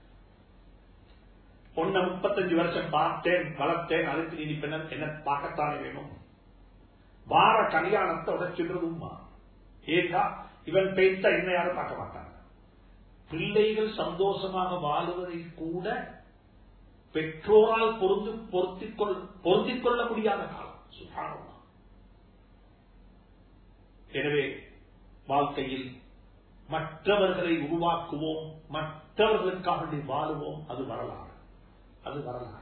பொண்ண 35 வருஷம் பார்த்தேன் வளர்த்தேன், அதுக்கு நீ என்ன பார்க்கத்தானே வேணும். வார கல்யாணத்தை உடைச்சிடுறதுமா. ஏதா இவன் பெய்த என்ன யாரும் பார்க்க மாட்டாங்க. பிள்ளைகள் சந்தோஷமாக வாழுவதை கூட பெற்றோரால் பொருந்திக் கொள்ள முடியாத காலம். சுப்ஹானல்லாஹ். எனவே வாழ்க்கையில் மற்றவர்களை உருவாக்குவோம், மற்றவர்களுக்காக வாழுவோம். அது வரலாறு. அது வரலாறு.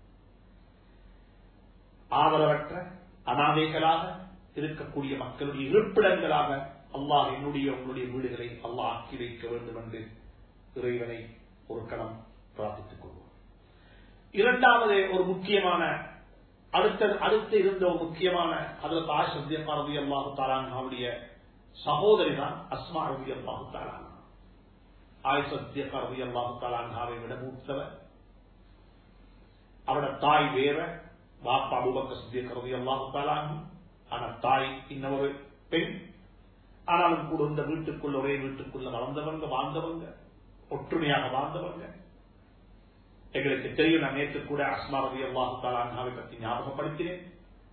ஆதரவற்ற அனாதைகளாக இருக்கக்கூடிய மக்களுடைய இருப்பிடங்களாக அல்லாஹ் என்னுடைய உங்களுடைய வீடுகளை அல்லாஹ் ஆக்கி வைக்க வேண்டும் என்று இறைவனை ஒரு கணம் பிரார்த்தித்துக் கொள்வோம். இரண்டாவது ஒரு முக்கியமான அடுத்து இருந்த ஒரு முக்கியமான ஹஜ்ரத் ஆயிஷா ரலியல்லாஹு தஆலா அன்ஹாவுடைய சகோதரி தான் அஸ்மா ரலியல்லாஹு தஆலா அன்ஹா. ஆயிஷா ரலியல்லாஹு தஆலா அன்ஹாவை விட மூத்தவர். அவருடைய தாய் வேற, பாப்பா அபூபக்கர் சித்திக் ரலியல்லாஹு தஆலா அன்ஹு. ஆனா தாய் இன்னொரு பெண். ஆனாலும் கூட இந்த வீட்டுக்குள்ள ஒரே வீட்டுக்குள்ள வாழ்ந்தவங்க ஒற்றுமையாக வாழ்ந்தவங்க. எங்களுக்கு தெரியும். நான் நேற்று கூட அஸ்மா ரலியல்லாஹு தஆலா அன்ஹாவை பற்றி ஞாபகப்படுத்தினேன்.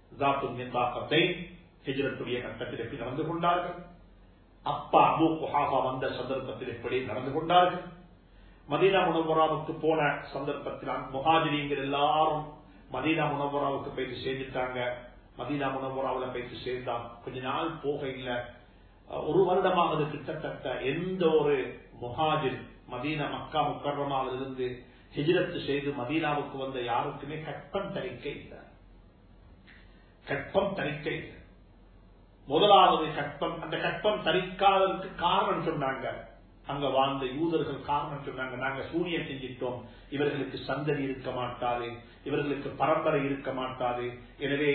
ஹிஜ்ரத்துடைய கட்டத்தில் எப்படி நடந்து கொண்டார்கள், அப்பா அபூ குஹாஃபா வந்த சந்தர்ப்பத்தில் எப்படி நடந்து கொண்டார்கள், மதீனா முனவ்வராவுக்கு போன சந்தர்ப்பத்தில் முஹாஜிரீன்கள் எல்லாரும் மதீனா முனவ்வராவுக்கு போயிட்டு சேர்ந்துட்டாங்க. மதீனா முனவ்வராவுல போயிட்டு சேர்ந்தாங்க. கொஞ்ச நாள் போக இல்ல, ஒரு வருடமாக கிட்டத்தட்ட எந்த ஒரு முஹாஜிர் மதீனா மக்கா முக்கர்ரமாவில் இருந்து ஹிஜ்ரத் செய்து மதீனாவுக்கு வந்த யாருக்குமே கற்பம் தரிக்க இல்லை. கற்பம் தரிக்க இல்லை. முதலாவது கற்பம், அந்த கற்பம் தரிக்காததற்கு காரணம் சொன்னாங்க. அங்க வாழ்ந்த யூதர்கள் காரணம் சொன்னாங்க, நாங்க சூனியம் செஞ்சிட்டோம், இவர்களுக்கு சந்ததி இருக்க மாட்டாது, இவர்களுக்கு பரம்பரை இருக்க மாட்டாது, எனவே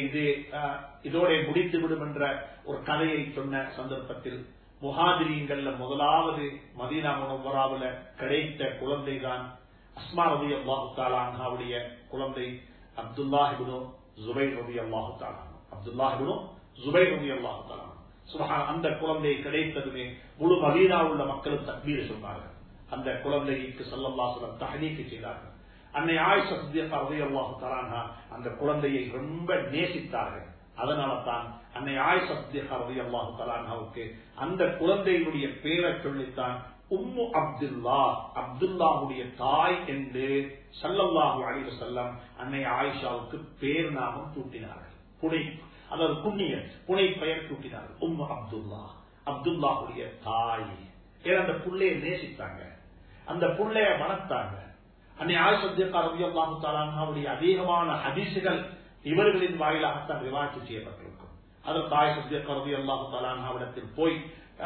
இதோட முடித்து விடும் என்ற ஒரு கதையை சொன்ன சந்தர்ப்பத்தில் முஹாஜிரீன்கள்ல முதலாவது மதீனா முனவ்வராவுல கிடைத்த குழந்தை தான் அஸ்மா ரலியல்லாஹு தஆலா அன்ஹாவுடைய குழந்தை அப்துல்லாஹ் இப்னு ஸுபைர் ரலியல்லாஹு தஆலா. அப்துல்லாஹ் இப்னு ஸுபைர் ரலியல்லாஹு தஆலா. சுப்ஹான். அந்த குழந்தை கிடைத்ததுமே முழு மதீனா உள்ள மக்களும் தக்பீர் சொன்னார்கள். அந்த குழந்தைக்கு ஸல்லல்லாஹு அலைஹி வஸல்லம் தஹ்னீக் செய்தார்கள். அன்னை ஆயிஷா சித்திகா ரலியல்லாஹு தஆலா அன்ஹா அந்த குழந்தையை ரொம்ப நேசித்தார்கள். அதனால தான் அன்னை ஆயிஷா சித்திகா ரலியல்லாஹு தஆலா அன்ஹாவுக்கு அந்த குழந்தையினுடைய பெயரை சொல்லித்தான் உம்மு அப்துல்லா, அப்துல்லாவுடைய தாய் என்று ஸல்லல்லாஹு அலைஹி வஸல்லம் அன்னை ஆயிஷாவுக்கு பேர் நாமம் சூட்டினார்கள். அதாவது புண்ணிய புனை பெயர் சூட்டினார்கள். உம்மு அப்துல்லா, அப்துல்லாவுடைய தாய். ஏன் அந்த புள்ளையை நேசித்தாங்க, அந்த புள்ளைய வளர்த்தாங்க. அன்னை ஆயிஷா சித்திகா ரலியல்லாஹு தஆலா அன்ஹாவுடைய அதிகமான ஹதீஸுகள் இவர்களின் வாயிலாகத்தான் ரிவாயத் செய்யப்பட்டிருக்கும். அதற்கு ஆயிஷா சித்திகா ரலியல்லாஹு தஆலா அன்ஹாவிடத்தில் போய்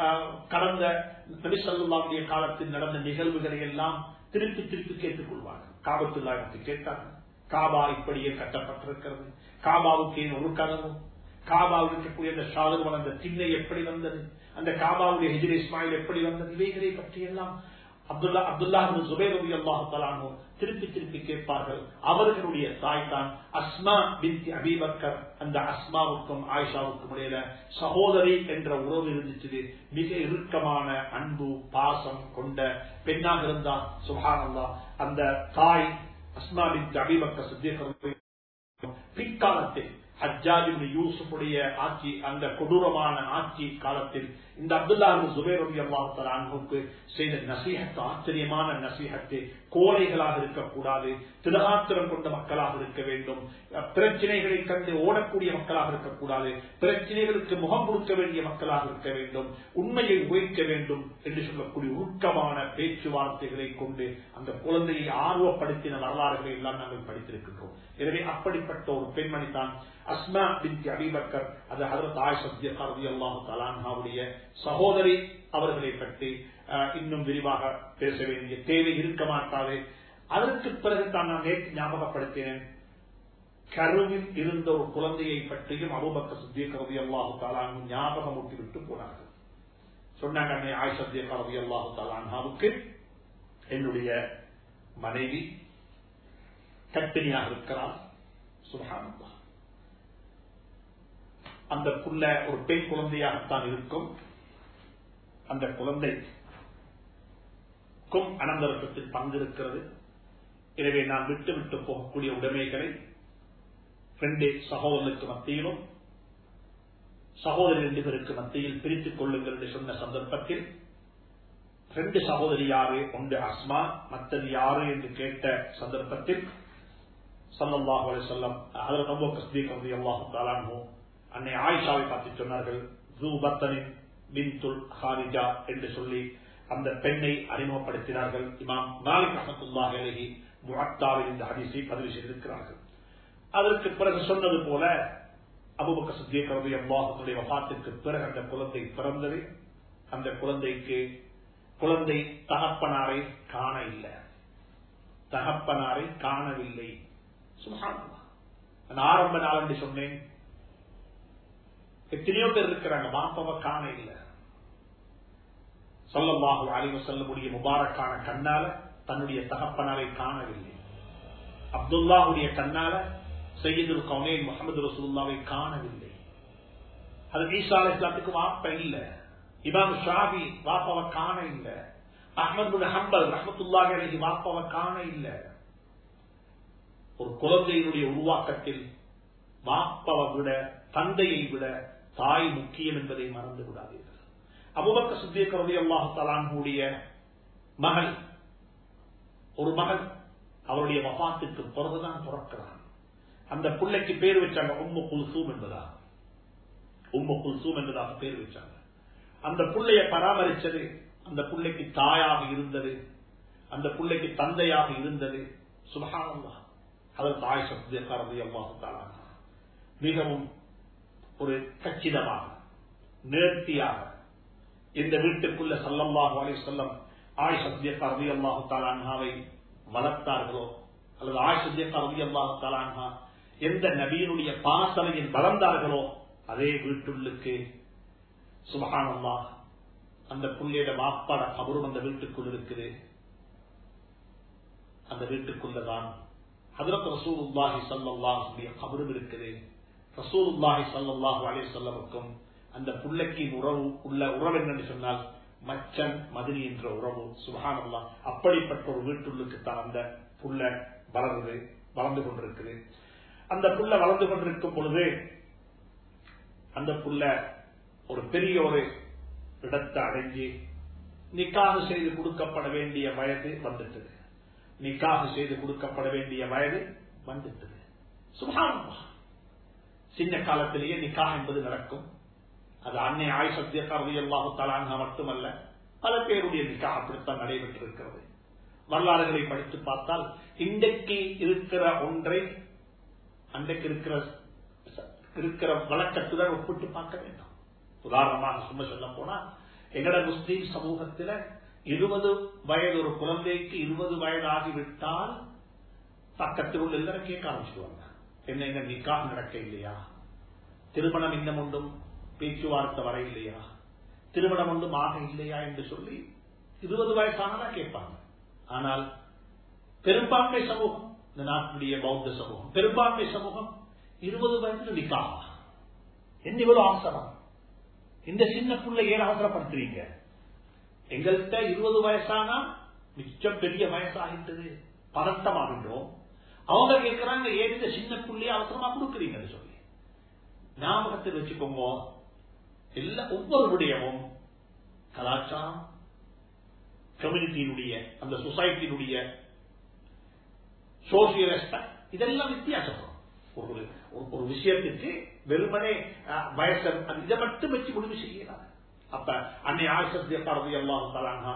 கடந்த நபி ஸல்லல்லாஹு காலத்தில் நடந்த நிகழ்வுகளை எல்லாம் திருப்பி திருப்பி கேட்டுக் கொள்வார்கள். காபத்துல்லாஹ்வை கேட்டார்கள், காபா இப்படியே கட்டப்பட்டிருக்கிறது, காபாவுக்கு ஏன் ஒரு கதவு, காபாவில் இருக்கக்கூடிய அந்த ஷாதுவன் அந்த திண்ணை எப்படி வந்தது, அந்த காபாவுடைய ஹிஜ்ர் இஸ்மாயில் எப்படி வந்தது, இவைகளை பற்றி எல்லாம் அப்துல்லாஹ் இப்னு ஸுபைர் ரலியல்லாஹு தஆலா அன்ஹு திருப்பி திருப்பி கேட்பார்கள். அவர்களுடைய தாய் தான் அஸ்மா பின்த் அபீ பக்கர். அந்த அஸ்மாவுக்கும் ஆயிஷாவுக்கும் இடையில சகோதரி என்ற உறவு இருந்துச்சு. மிக இறுக்கமான அன்பு பாசம் கொண்ட பெண்ணாக இருந்தார். சுப்ஹானல்லாஹ். அந்த தாய் Asma bint Abi Bakr Siddiq பிற்காலத்தில் ஹஜ்ஜாஜ் இப்னு யூசுஃபுடைய ஆட்சி, அந்த கொடூரமான ஆட்சி காலத்தில் இந்த அப்துல்லாஹ் இப்னு ஸுபைர் ரலியல்லாஹு தஆலா அன்ஹுக்கு செய்த நசீஹத் ஆச்சரியமான நசீஹத். கோழைகளாக இருக்கக்கூடாது, திடகாத்திரம் கொண்ட மக்களாக இருக்க வேண்டும், பிரச்சனைகளை கண்டு ஓடக்கூடிய மக்களாக இருக்கக்கூடாது, பிரச்சனைகளுக்கு முகம் கொடுக்க வேண்டிய மக்களாக இருக்க வேண்டும், உண்மையை உரைக்க வேண்டும் என்று சொல்லக்கூடிய உருக்கமான பேச்சுவார்த்தைகளை கொண்டு அந்த குழந்தையை ஆர்வப்படுத்தின வரலாறுகளை எல்லாம் நாங்கள் படித்திருக்கின்றோம். எனவே அப்படிப்பட்ட ஒரு பெண்மணி தான் அஸ்மா பின்த் அபீ பக்கர். அது ஹஜ்ரத் ஆயிஷா சித்திகா ரலியல்லாஹு தஆலா அன்ஹாவுடைய சகோதரி. அவர்களை பற்றி இன்னும் விரிவாக பேச வேண்டிய தேவை இருக்க மாட்டாது. அதற்கு பிறகு தான் நான் நேற்று ஞாபகப்படுத்தினேன், கருவில் இருந்த ஒரு குழந்தையை பற்றியும் அபூபக்கர் சித்திக் ரலியல்லாஹு தஆலா அன்ஹு ஞாபகம் ஊட்டிவிட்டு போனார்கள். சொன்னாங்க, அன்னை ஆயிஷா சித்திகா ரலியல்லாஹு தஆலா அன்ஹாவுக்கு என்னுடைய மனைவி கர்ப்பிணியாக இருக்கிறார். சுப்ஹானல்லாஹ். அந்த புள்ள ஒரு பெண் குழந்தையாகத்தான் இருக்கும். அந்த குழந்தைக்கும் அனந்தரத்தில் பங்கு இருக்கிறது. எனவே நான் விட்டு விட்டு போகக்கூடிய உடைமைகளை 2 சகோதரர்களுக்கு மத்தியிலும் சகோதரி 2 பேருக்கு மத்தியில் பிரித்துக் கொள்ளுங்கள் என்று சொன்ன சந்தர்ப்பத்தில் 2 சகோதரி யாரு, ஒன்று அஸ்மா, மற்றது யாரு என்று கேட்ட சந்தர்ப்பத்தில் ஸல்லல்லாஹு அலைஹி வஸல்லம் ஹஜ்ரத் அபூபக்கர் சித்திக் ரலியல்லாஹு தஆலா அன்ஹு அன்னை ஆயிஷாவை பார்த்து சொன்னார்கள், ஸூபத்தனின் பின்துல் ஹாரிஜா என்று சொல்லி அந்த பெண்ணை அறிமுகப்படுத்தினார்கள். இமாம் மாலிக் ரஹ்மத்துல்லாஹி அலைஹி முஅத்தாவில் இந்த ஹதீஸை பதிவு செய்திருக்கிறார்கள். அதற்கு பிறகு சொன்னது போல அபூபக்கர் சித்திக் ரலியல்லாஹு அன்ஹுடைய வஃபாத்துக்கு பிறகு அந்த குழந்தை பிறந்தது. அந்த குழந்தை தகப்பனாரை காண இல்லை, தகப்பனாரை காணவில்லை. சுப்ஹானல்லாஹ். நான் ஆரம்ப நாள் என்று சொன்னேன், எத்தனையோ பேர் இருக்கிறாங்க பாப்பாவை காண இல்லை. ஸல்லல்லாஹு அலைஹி வஸல்லம் முபாரக்கான கண்ணால தன்னுடைய தகப்பனாரை காணவில்லை. அப்துல்லாஹுடைய கண்ணால சையதுல் கௌனைன் முஹம்மது ரசூலுல்லாஹ்வை காணவில்லை. அது ஈசா அலைஹிஸ்ஸலாத்துக்கு வாப்ப இல்ல. இமாம் ஷாஃபி வாப்பாவை காண இல்ல. அஹ்மத் பின் ஹம்பல் ரஹ்மத்துல்லாஹி அலைஹி வாப்பாவை காண இல்ல. ஒரு குழந்தையினுடைய உருவாக்கத்தில் வாப்பாவை விட, தந்தையை விட தாய் முக்கியம் என்பதை மறந்து விடாதீர்கள். அபூபக்கர் சித்திக் ரலியல்லாஹு தஆலா அன்ஹுடைய மகள், ஒரு மகள் அவருடைய வஃபாத்துக்கு பிறகுதான் பிறக்கிறான். அந்த பிள்ளைக்கு பேர் வச்சாங்க உம்மு குல்சூம் என்பதாக. உம்மு குல்சூம் என்பதாக பேர் வச்சாங்க. அந்த பிள்ளையை பராமரிச்சது அந்த பிள்ளைக்கு தாயாக இருந்தது, அந்த பிள்ளைக்கு தந்தையாக இருந்தது. சுப்ஹானல்லாஹ். ஹஜ்ரத் ஆயிஷா சித்திகா ரலியல்லாஹு தஆலா மிகவும் ஒரு கச்சிதமாக, நேர்த்தியாக இந்த வீட்டுக்குள்ள ஸல்லல்லாஹு அலைஹி வஸல்லம் ஆயிஷா சித்திகா ரலியல்லாஹு தஆலா அன்ஹாவை வளர்த்தார்களோ, அல்லது ஆயிஷா சித்திகா ரலியல்லாஹு தஆலா அன்ஹா எந்த நபியினுடைய பாசறையில் வளர்ந்தார்களோ அதே வீட்டுள்ளுக்கு சுப்ஹானல்லாஹ் அந்த புள்ளையோட வாப்பாட கபரும் அந்த வீட்டுக்குள் இருக்குது. அந்த வீட்டுக்குள்ளதான் ஹஜ்ரத் ரசூலுல்லாஹி ஸல்லல்லாஹு அலைஹி கபரும் இருக்குது. ரசூலுல்லாஹி ஸல்லல்லாஹு அலைஹி வஸல்லமுக்கும் அந்த புள்ளைக்கு உறவு என்னன்னு சொன்னால் மச்சன் மதினி என்ற உறவு. சுப்ஹானல்லாஹ். அப்படிப்பட்ட ஒரு வீட்டுள்ளுக்கு தான் அந்த புள்ள வளர்ந்து கொண்டிருக்குது. அந்த புள்ள வளர்ந்து கொண்டிருக்கும் பொழுது அந்த புள்ள ஒரு பெரிய ஒரு இடத்தை அடைஞ்சி நிக்காஹ் செய்து கொடுக்கப்பட வேண்டிய வயது வந்துட்டது. நிக்காஹ் செய்து கொடுக்கப்பட வேண்டிய வயது வந்துட்டது. சுப்ஹானல்லாஹ். சின்ன காலத்திலேயே நிக்காஹ் என்பது நடக்கும். அது அன்னை ஆயிஷா சித்திகா ரலியல்லாஹு தஆலா அன்ஹா மட்டுமல்ல, பல பேருடைய நிக்காஹ் அப்படித்தான் நடைபெற்றிருக்கிறது. வரலாறுகளை படித்து பார்த்தால் இன்றைக்கு இருக்கிற ஒன்றை அன்றைக்கு இருக்கிற வழக்கத்துடன் ஒப்பிட்டு பார்க்க வேண்டும். உதாரணமாக சும்மா சொல்ல போனா, எங்கட முஸ்லீம் சமூகத்தில் 20 வயது ஒரு குழந்தைக்கு 20 வயது ஆகிவிட்டால் பக்கத்தில் உள்ள எல்லாரும் கேட்க ஆரம்பிச்சுடுவாங்க, என்ன நிக்காஹ் நடக்க இல்லையா, திருமணம் இன்னும் ஒன்றும் பேச்சுவார்த்தை வர இல்லையா, திருமணம் ஒன்றும் ஆக இல்லையா என்று சொல்லி 20 வயசானதான் கேட்பாங்க. ஆனால் பெரும்பான்மை சமூகம், இந்த நாட்டுடைய பௌத்த சமூகம், பெரும்பான்மை சமூகம் 20 வயசுல நிக்காஹ். என்ன இவ்வளவு அவசரம், இந்த சின்ன புள்ள ஏன் அவசரப்படுத்துறீங்க? எங்கள்கிட்ட 20 வயசானா மிச்சம் பெரிய வயசாகின்றது, பதட்டமாகின்றோம். அவங்க கேட்கிறாங்க, ஏன் இந்த சின்ன புள்ளைய அவசரமா கொடுக்குறீங்கன்னு சொல்லி. ஞாபகத்தில் வச்சுக்கோங்க, எல்லா ஒவ்வொரு விடயமும் கலாச்சாரம், கம்யூனிட்டியினுடைய, அந்த சொசைட்டியினுடைய சோசியல் ரெஸ்பெக்ட், இதெல்லாம் வித்தியாசப்படும். ஒரு விஷயத்துக்கு வெறுமனே வயசு இதை மட்டும் வச்சு முடிவு செய்யலாம். அப்ப அன்னை ஆயிஷா சித்திகா ரலியல்லாஹு தஆலா அன்ஹா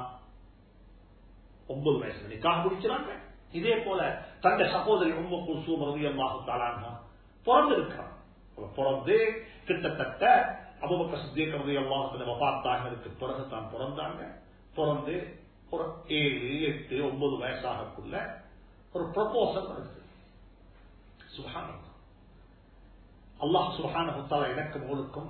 9 வயசுல நிக்காஹ் முடிச்சாங்க. இதே போல தந்த சகோதரி உம்மு குல்சூம் ரலியல்லாஹு தஆலா அன்ஹா பிறந்திருக்கிறார். பிறந்து கிட்டத்தட்ட அபூபக்கர் சித்திக் ரலியல்லாஹு அன்ஹு வஃபாத்தானதுக்கு பிறகு தான் பிறந்தாங்க. பிறந்து ஒரு 7, 8, 9 வயசாகக்குள்ள ஒரு ப்ரொபோசல் வருது. சுப்ஹானல்லாஹ். அல்லாஹ் சுப்ஹானஹு வ தஆலா எனக்கு முழுக்கும்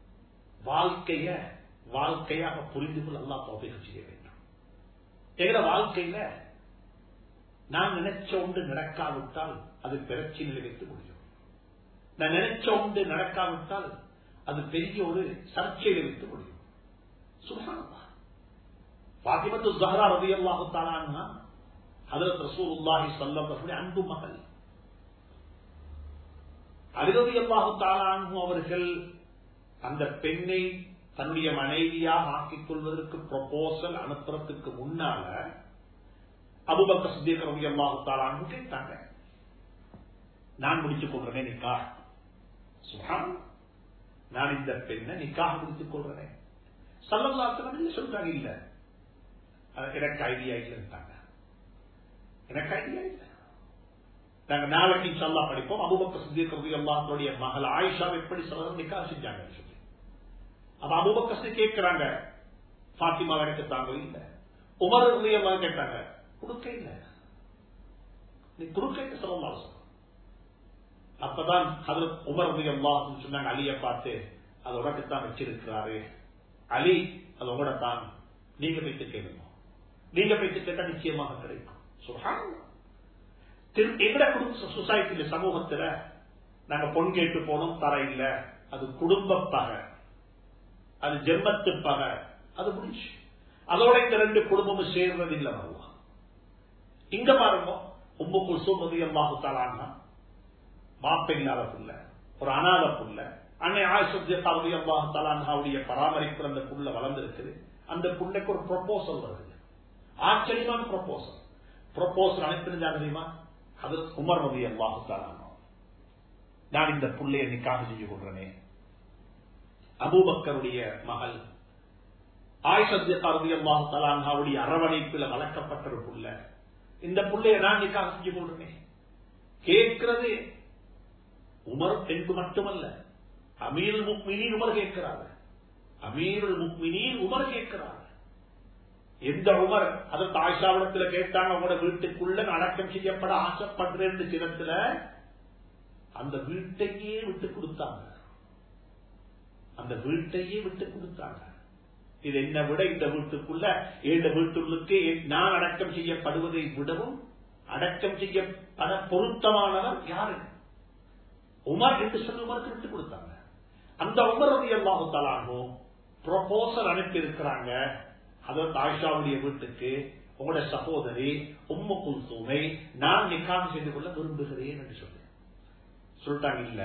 வாழ்க்கையாக புரிந்து கொள்ள அல்லாஹ் தௌஃபீக் செய்ய வேண்டும். எங்களோட வாழ்க்கையில நான் நினைச்ச ஒன்று நடக்காவிட்டால் அது பிரச்சனையில் வைத்து முடியும். நான் நினைச்ச ஒன்று நடக்காவிட்டால் அது பெரிய ஒரு சர்ச்சையில் வைத்து முடியும். சுப்ஹானல்லாஹ். ஃபாத்திமத்து ஸஹ்ரா ரலியல்லாஹு தஆலா அன்ஹா ஹஜ்ரத் ரசூலுல்லாஹி ஸல்லல்லாஹு அலைஹி வஸல்லம் அன்பு மகள். அலி ரலியல்லாஹு தஆலா அன்ஹு அவர்கள் அந்த பெண்ணை தன்னுடைய மனைவியாக ஆக்கிக் கொள்வதற்கு ப்ரொபோசல் அனுப்புறதுக்கு முன்னால அபூபக்கர் சித்திக் ரலியல்லாஹு தஆலா அன்ஹு கேட்டாங்க, நான் முடித்துக் கொள்றேன் நிக்காஹ். சுப்ஹானல்லாஹ், நான் இந்த பெண்ணை நிக்காஹ் முடித்துக் கொள்றேன். ஸல்லல்லாஹு அலைஹி வஸல்லம் சொல்றாங்க, இல்ல எனக்கு ஐடியா இல்லைன்ட்டாங்க. எனக்கு ஐடியா இல்லை. நாங்க நாளைக்கு இன்ஷாஅல்லாஹ் படிப்போம். அபூபக்கர் சித்திக் ரலியல்லாஹு அன்ஹுடைய மகள் ஆயிஷா எப்படி ஸல்லல்லாஹு நிக்காஹ் செஞ்சாங்கன்னு சொல்லி. அப்ப அபூபக்கர் கேட்கிறாங்க, ஃபாத்திமா எனக்கு தாங்க இல்ல. உமர் ரலியல்லாஹு கேட்டாங்க, கொடுக்க இல்ல, நீ கொடுக்க ஸல்லல்லாஹு. அப்பதான் ஹஜ்ரத் உமர் ரலியல்லாஹு சொன்னாங்க, அலியை பார்த்து, அது உனக்குத்தான் வச்சிருக்கிறாரு அலி, அது உங்களோட தான், நீங்க போயிட்டு கேளுங்க, நீங்க போயிட்டு கேட்டா நிச்சயமாக கிடைக்கும். சுப்ஹானல்லாஹ். எங்கட குடும்ப சொசைட்டில சமூகத்துல நாங்க பொன் கேட்டு போனோம், தர இல்ல, அது குடும்ப பகை, அது ஜென்மத்து பகை, அது முடிச்சு. அதோட இந்த ரெண்டு குடும்பமும் சேர்றது இல்ல. இங்க பாருங்க, உம்மு குல்சூம் ரலியல்லாஹு தஆலா அன்ஹா மாப்பை இல்லாத புள்ள, ஒரு அனாத புள்ள. அன்னை ஆயிஷா ரலியல்லாஹு தஆலா அன்ஹாவுடைய பராமரிப்பு அந்த புள்ள வளர்ந்திருக்குது. அந்த புள்ளைக்கு ஒரு ப்ரொபோசல் வருது, ஆச்சரியமான ப்ரொபோசல். ப்ரொபோசல் அனுப்பினாங்க தெரியுமா? ஹஜ்ரத் உமர் ரலியல்லாஹு தஆலா அன்ஹு, நான் இந்த புள்ளையை நிக்காஹ் செய்து கொள்றேனே. அபூபக்கருடைய மகள் ஆயிஷா ரலியல்லாஹு தஆலா அன்ஹாவுடைய அரவணைப்பில் வளர்க்கப்பட்ட ஒரு புள்ள, இந்த புள்ளையை நான் நிக்காஹ் செஞ்சு கொள்றேனே. கேட்கிறது உமர் என்று மட்டுமல்ல, அமீருல் முஃமினீன் உமர் கேட்கிறார். அமீருல் முஃமினீன் உமர் கேட்கிறார். எந்த உமர் அதற்கு ஆயிஷாவிடத்தில் கேட்டாங்க, உங்களோட வீட்டுக்குள்ள அடக்கம் செய்யப்பட ஆசைப்படுறேன் சிரத்துல அந்த வீட்டையே விட்டு கொடுத்தாங்க. அந்த வீட்டையே விட்டு கொடுத்தாங்க. இது என்ன விட இந்த வீட்டுக்குள்ள இந்த வீட்டுக்கு நான் அடக்கம் செய்யப்படுவதை விடவும் அடக்கம் செய்யப்பட பொருத்தமானவர் யாரு? உமர் என்று சொல்லி உமருக்கு விட்டு கொடுத்தாங்க. அந்த உமர் ரலியல்லாஹு தஆலா அன்ஹு ப்ரொபோசல் அனுப்பி இருக்கிறாங்க அதற்கு ஆயிஷாவுடைய வீட்டுக்கு, உங்களுடைய சகோதரி உம்மு குல்சூமை நான் நிக்காஹ் செய்து கொள்ள விரும்புகிறேன் என்று சொல்லி சொல்லிட்டாங்க. இல்ல,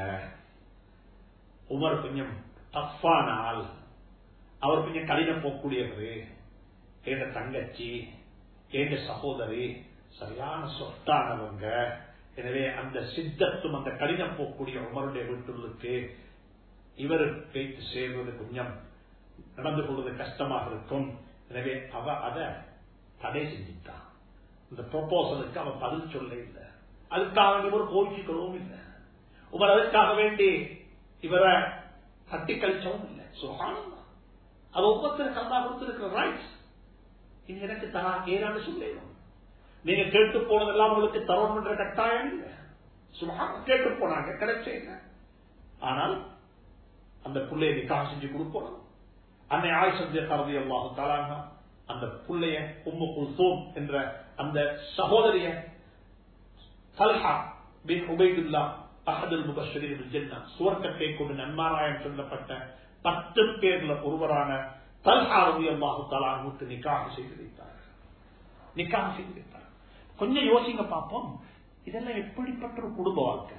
உமர் கொஞ்சம் டஃப்பான ஆள், அவர் கொஞ்சம் கடினம் போகக்கூடியவர், என்ற தங்கச்சி என்ற சகோதரி சரியான சொத்தானவங்க. எனவே அந்த சித்தத்தும் அந்த கடினம் போகக்கூடிய உமருடைய வீட்டுக்கு இவர் பேச்சு சேர்வது கொஞ்சம் நடந்து கொள்வது கஷ்டமாக இருக்கும். எனவே அவ அதை தடை செஞ்சுட்டான். இந்த ப்ரொபோசலுக்கு அவன் பதில் சொல்ல இல்லை. அதுக்காக இவர் கோச்சிக்கவும் இல்லை. உமர் அதற்காக வேண்டி இவரை தட்டி கழிச்சவும் இல்லை. சுப்ஹானல்லாஹ், அது ஒவ்வொருத்தருக்கு அல்லாஹ் கொடுத்திருக்கிற ரைட்ஸ். இது எனக்கு தரா ஏறான்னு சொல்லிடும். நீங்க கேட்டு போனதெல்லாம் உங்களுக்கு தரோம் என்ற கட்டாயம் இல்லை. சுப்ஹானல்லாஹ், கேட்டு போனாங்க, கிடைச்ச இல்லை. ஆனால் அந்த புள்ளையை நிக்காஹ் செஞ்சு கொடுப்போம். அன்னை ஆயிஷா ரலியல்லாஹு தஆலா அன்ஹா அந்த புள்ளைய உம்மு குல்சூம் என்ற அந்த சகோதரிய தல்ஹா பின் உபைதுல்லாஹ் அஹதுல் முபஷ்ஷிரீன் பில் ஜன்னah, சுவர்க்கத்தை கொண்டு நன்மாராயம் சொல்லப்பட்ட 10 பேர்ல ஒருவரான தல்ஹா ரலியல்லாஹு தஆலா அன்ஹுக்கு நிக்காஹ் செய்து வைத்தார். நிக்காஹ் செய்து வைத்தார். கொஞ்சம் யோசிங்க பார்ப்போம், இதெல்லாம் எப்படிப்பட்ட ஒரு குடும்ப வாழ்க்கை,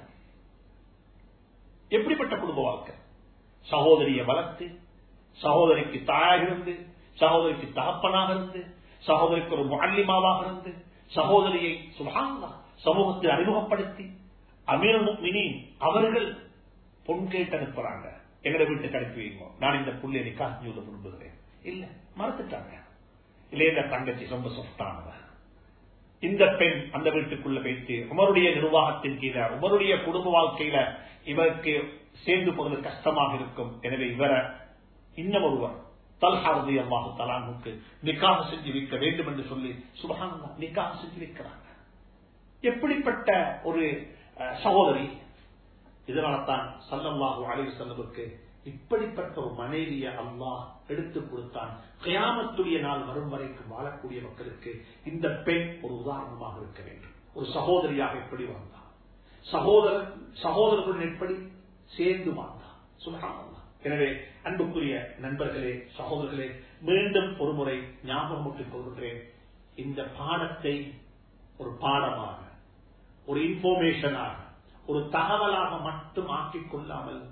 எப்படிப்பட்ட குடும்ப வாழ்க்கை. சகோதரியை வளர்த்து, சகோதரிக்கு தாயாக இருந்து, சகோதரிக்கு தகப்பனாக இருந்து, சகோதரிக்கு ஒரு முஅல்லிமாவாக இருந்து, சகோதரியை சுப்ஹானல்லாஹ் சமூகத்தை அறிமுகப்படுத்தி, அமீருல் முஃமினீன் அவர்கள் பொன் கேட்டு அனுப்புறாங்க, எங்கட வீட்டுக்கு அனுப்பி வைங்க, நான் இந்த புள்ளையை நிக்காஹ் செய்ய விரும்புகிறேன். இல்ல, மறுத்துட்டாங்க. இல்ல, இந்த தங்கச்சி ரொம்ப சொத்தானவ. இந்த பெண் அந்த வீட்டுக்குள்ள வைத்து உமருடைய நிர்வாகத்தின் கீழே உமருடைய குடும்ப வாழ்க்கையில இவருக்கு சேர்ந்து போவது கஷ்டமாக இருக்கும். எனவே இவரை இன்னும் ஒருவர் தல்ஹா ரலியல்லாஹு தஆலா அன்ஹுக்கு நிக்காஹ் செஞ்சு வைக்க வேண்டும் என்று சொல்லி சுப்ஹானல்லாஹ் நிக்காஹ் செஞ்சு வைக்கிறாங்க. எப்படிப்பட்ட ஒரு சகோதரி! இதனால்தான் ஸல்லல்லாஹு அலைஹி வஸல்லமுக்கு இப்படிப்பட்ட ஒரு மனைவியை அல்லாஹ் எடுத்துக் கொடுத்தான். கியாமத்துடைய நாள் வரும் வரைக்கும் வாழக்கூடிய மக்களுக்கு இந்த பெண் ஒரு உதாரணமாக இருக்க வேண்டும். ஒரு சகோதரியாக எப்படி வாழ்ந்தார், சகோதரர்களுடன் எப்படி சேர்ந்து வாழ்ந்தார். சுப்ஹானல்லாஹ். எனவே அன்புக்குரிய நண்பர்களே, சகோதரர்களே, மீண்டும் ஒரு முறை ஞாபகமூட்டிக் கொள்கிறேன், இந்த பாடத்தை ஒரு பாடமாக, ஒரு இன்ஃபர்மேஷனாக, ஒரு தகவலாக மட்டும் ஆக்கிக் கொள்ளாமல்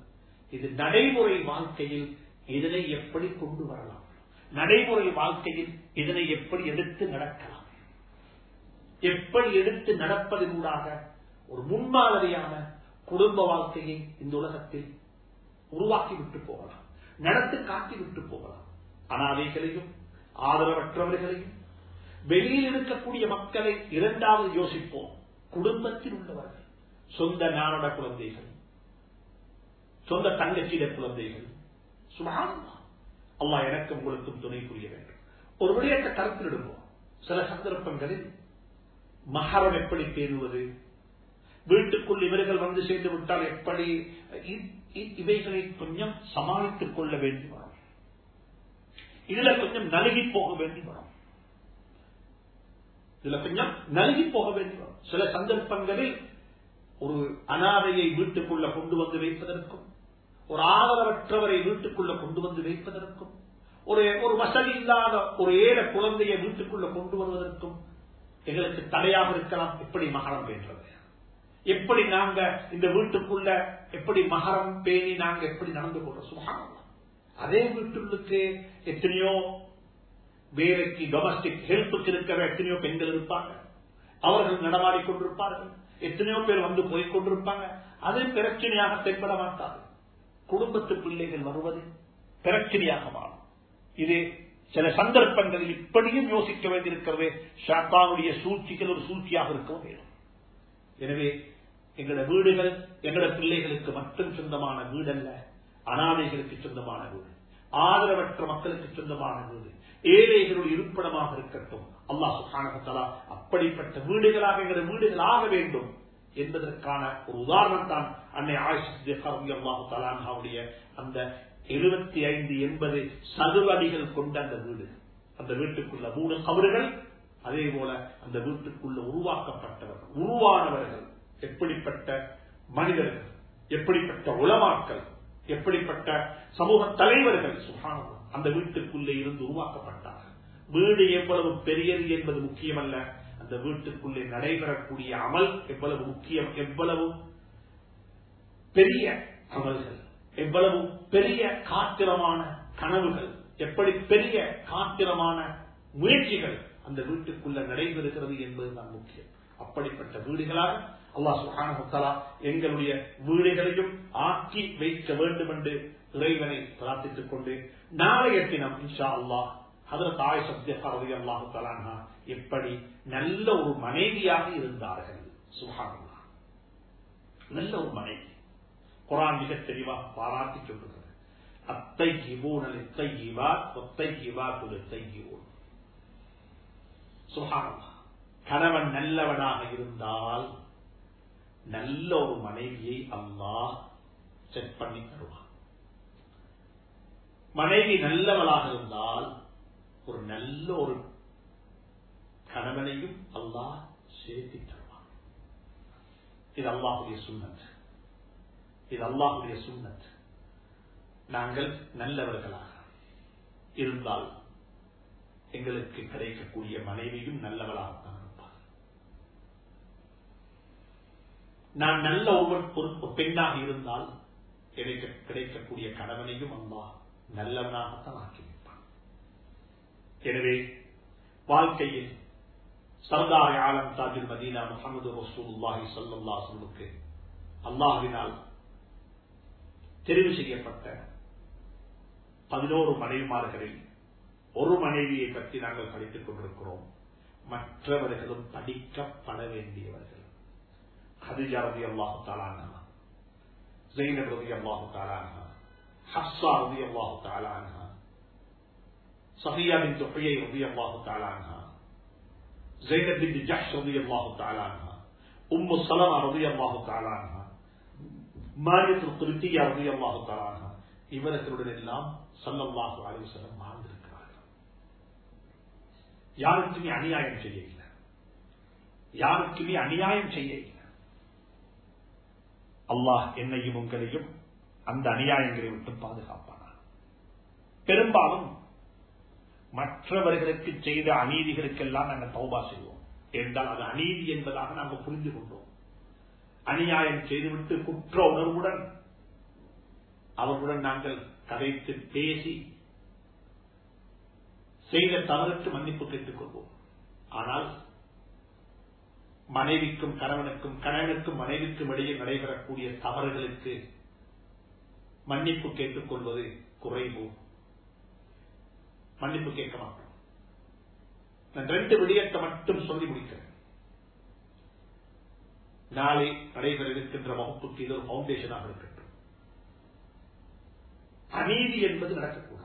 இது நடைமுறை வாழ்க்கையில் இதனை எப்படி கொண்டு வரலாம், நடைமுறை வாழ்க்கையில் இதனை எப்படி எடுத்து நடக்கலாம், எப்படி எடுத்து நடப்பதனூடாக ஒரு முன்மாதிரியான குடும்ப வாழ்க்கையை இந்த உலகத்தில் உருவாக்கி விட்டு போகலாம், நடத்து காட்டி விட்டு போகலாம். அனாதைகளையும் ஆதரவற்றவர்களையும் வெளியில் இருக்கக்கூடிய மக்களை இரண்டாவது யோசிப்போம். குடும்பத்தில் உள்ளவர்கள், சொந்த நானோட குழந்தைகள், சொந்த தங்கச்சியிட குழந்தைகள், சுப்ஹானல்லாஹ், அல்லாஹ் எனக்கு உங்களுக்கும் துணை புரிய வேண்டும். ஒரு விடயத்தை கருத்தில் இடுவோம். சில சந்தர்ப்பங்களில் மஹரம் எப்படி பேணுவது, வீட்டுக்குள் இவர்கள் வந்து சேர்ந்து விட்டால் எப்படி, இவைகளை கொஞ்சம் சமாளித்துக் கொள்ள வேண்டி வரும். இதுல கொஞ்சம் நழுகி போக வேண்டி வரும். இதுல கொஞ்சம் நழுகி போக வேண்டி வரும். சில சந்தர்ப்பங்களில் ஒரு அனாதையை வீட்டுக்குள்ள கொண்டு வந்து வைப்பதற்கும், ஒரு ஆதரவற்றவரை வீட்டுக்குள்ள கொண்டு வந்து வைப்பதற்கும், ஒரு வசதி இல்லாத ஒரு ஏழை குழந்தையை வீட்டுக்குள்ள கொண்டு வருவதற்கும் எங்களுக்கு தடையாக இருக்கலாம். எப்படி மகரம் பேணுறது, எப்படி நாங்க இந்த வீட்டுக்குள்ள எப்படி மகரம் பேணி நாங்க எப்படி நடந்து கொள்றோம். சுப்ஹானல்லாஹ், அதே வீட்டுக்கு எத்தனையோ வேலைக்கு டொமஸ்டிக் ஹெல்ப்புக்கு இருக்கிற எத்தனையோ பெண்கள் இருப்பாங்க, அவர்கள் நடமாடிக்கொண்டிருப்பார்கள், எத்தனையோ பேர் வந்து போய்கொண்டிருப்பாங்க. அது பிரச்சனையாக தென்பட மாட்டாது. குடும்பத்து பிள்ளைகள் வருவது பிரச்சனையாக மாறும். இது சில சந்தர்ப்பங்களில் இப்படியும் யோசிக்க வேண்டியிருக்கிறதே, ஷைத்தானுடைய சூழ்ச்சிகள் ஒரு சூழ்ச்சியாக இருக்க வேண்டும். எனவே எங்களோட வீடுகள் எங்களோட பிள்ளைகளுக்கு மட்டும் சொந்தமான வீடு அல்ல, அனாதைகளுக்கு சொந்தமான வீடு, ஆதரவற்ற மக்களுக்கு சொந்தமான வீடு, ஏழைகளுடைய இருப்பிடமாக இருக்கட்டும். அல்லாஹ் சுப்ஹானஹு வ தஆலா அப்படிப்பட்ட வீடுகளாக எங்களுடைய வீடுகள் ஆக வேண்டும் என்பதற்கான ஒரு உதாரணம் தான் அன்னை ஆயிஷா சித்திகா ரலியல்லாஹு தஆலா அன்ஹாவுடைய அந்த 75-80 சதுர அடிகள் கொண்ட அந்த வீடு. அந்த வீட்டுக்குள்ள 3 கபறுகள், அதே போல அந்த வீட்டுக்குள்ள உருவாக்கப்பட்டவர்கள், உருவானவர்கள் எப்படிப்பட்ட மனிதர்கள், எப்படிப்பட்ட உலமாக்கள், எப்படிப்பட்ட சமூக தலைவர்கள் சுப்ஹானல்லாஹ் அந்த வீட்டுக்குள்ளே இருந்து உருவாக்கப்பட்டார்கள். வீடு எவ்வளவு பெரியது என்பது முக்கியமல்ல, அந்த வீட்டுக்குள்ளே நடைபெறக்கூடிய அமல் எவ்வளவு முக்கியம், எவ்வளவு பெரிய அமல்கள், எவ்வளவு பெரிய காத்திரமான கனவுகள், எப்படி பெரிய காத்திரமான முயற்சிகள் அந்த வீட்டுக்குள்ள நடைபெறுகிறது என்பதுதான் முக்கியம். அப்படிப்பட்ட வீடுகளாக அல்லாஹ் சுப்ஹானஹு வ தஆலா எங்களுடைய வீடுகளையும் ஆக்கி வைக்க வேண்டும் என்று இறைவனை பிரார்த்தித்துக் கொண்டு, நாளைய தினம் இன்ஷா அல்லாஹ் ஹஜ்ரத் ஆயிஷா சித்திகா ரலியல்லாஹு தஆலா அன்ஹா எப்படி நல்ல ஒரு மனைவியாக இருந்தார்கள். சுப்ஹானல்லாஹ், நல்ல ஒரு மனைவி. குர்ஆன் மிக தெளிவாக பாராட்டி சொல்லுகிறது, அத்தையிபூன லித்தையிபாத் வத்தையிபாத்து லித்தையிபூன். சுப்ஹானல்லாஹ், கணவன் நல்லவனாக இருந்தால் நல்ல ஒரு மனைவியை அல்லாஹ் செட் பண்ணி தருவான். மனைவி நல்லவளாக இருந்தால் ஒரு நல்ல ஒரு கணவனையும் அல்லாஹ் சேர்த்து தருவான். இது அல்லாஹ்வுடைய சுன்னத், இது அல்லாஹ்வுடைய சுன்னத். நாங்கள் நல்லவர்களாக இருந்தால் எங்களுக்கு கிடைக்கக்கூடிய மனைவியும் நல்லவளாகத்தான் இருப்பார். நான் நல்ல ஒரு பெண்ணாக இருந்தால் எனக்கு கிடைக்கக்கூடிய கணவனையும் அல்லாஹ் நல்லவனாகத்தான் ஆக்கி வைப்பான். எனவே வாழ்க்கையில் சர்தார் ஆலம் தாஜுல் மதீனா முஹம்மது ரசூலுல்லாஹி ஸல்லல்லாஹு அலைஹி வஸல்லுக்கு அல்லாஹ்வினால் தெரிவு செய்யப்பட்ட 11 மனைவிமார்களில் ஒரு மனைவியை பற்றி நாங்கள் படித்துக் கொண்டிருக்கிறோம். மற்றவர்களும் படிக்கப்பட வேண்டியவர்கள். ஹதீஜா ரலியல்லாஹு தஆலா அன்ஹா, ஸைனப் ரலியல்லாஹு தஆலா அன்ஹா, ஹஃப்ஸா ரலியல்லாஹு தஆலா அன்ஹா, சஃபியா பின்த் ஹுயை ரலியல்லாஹு தஆலா அன்ஹா, ஸைனப் பின்த் ஜஹ்ஷ் ரலியல்லாஹு தஆலா அன்ஹா, உம்மு ஸலமா ரலியல்லாஹு தஆலா அன்ஹா, மாரியத்துல் குர்தியா ரலியல்லாஹு தஆலா அன்ஹா, இவர்களுடன் எல்லாம் ஸல்லல்லாஹு அலைஹி வஸல்லம் வாழ்ந்திருக்கிறார்கள். யாருக்குமே அநியாயம் செய்யவில்லை, யாருக்குமே அநியாயம் செய்யவில்லை. அல்லாஹ் என்னையும் உங்களையும் அந்த அநியாயங்களை விட்டு பாதுகாப்பானார். பெரும்பாலும் மற்றவர்களுக்கு செய்த அநீதிகளுக்கெல்லாம் நாங்கள் தௌபா செய்வோம் என்றால் அது அநீதி என்பதாக நாங்கள் புரிந்து கொண்டோம். அநியாயம் செய்துவிட்டு குற்ற உணர்வுடன் அவர்களுடன் நாங்கள் கதைத்து பேசி செய்த தவறுக்கு மன்னிப்பு கேட்டுக் கொள்வோம். ஆனால் மனைவிக்கும் கணவனுக்கும், கணவனுக்கும் மனைவிக்கும் இடையே நடைபெறக்கூடிய தவறுகளுக்கு மன்னிப்பு கேட்டுக் கொள்வது குறைவு. மன்னிப்பு கேட்க மாட்டோம். நான் 2 விடயத்தை மட்டும் சொல்லி முடிக்கிறேன். நாளை நடைபெற இருக்கின்ற வகுப்புக்கு இது ஒரு பவுண்டேஷனாக இருக்கட்டும். அநீதி என்பது நடக்கக்கூடாது.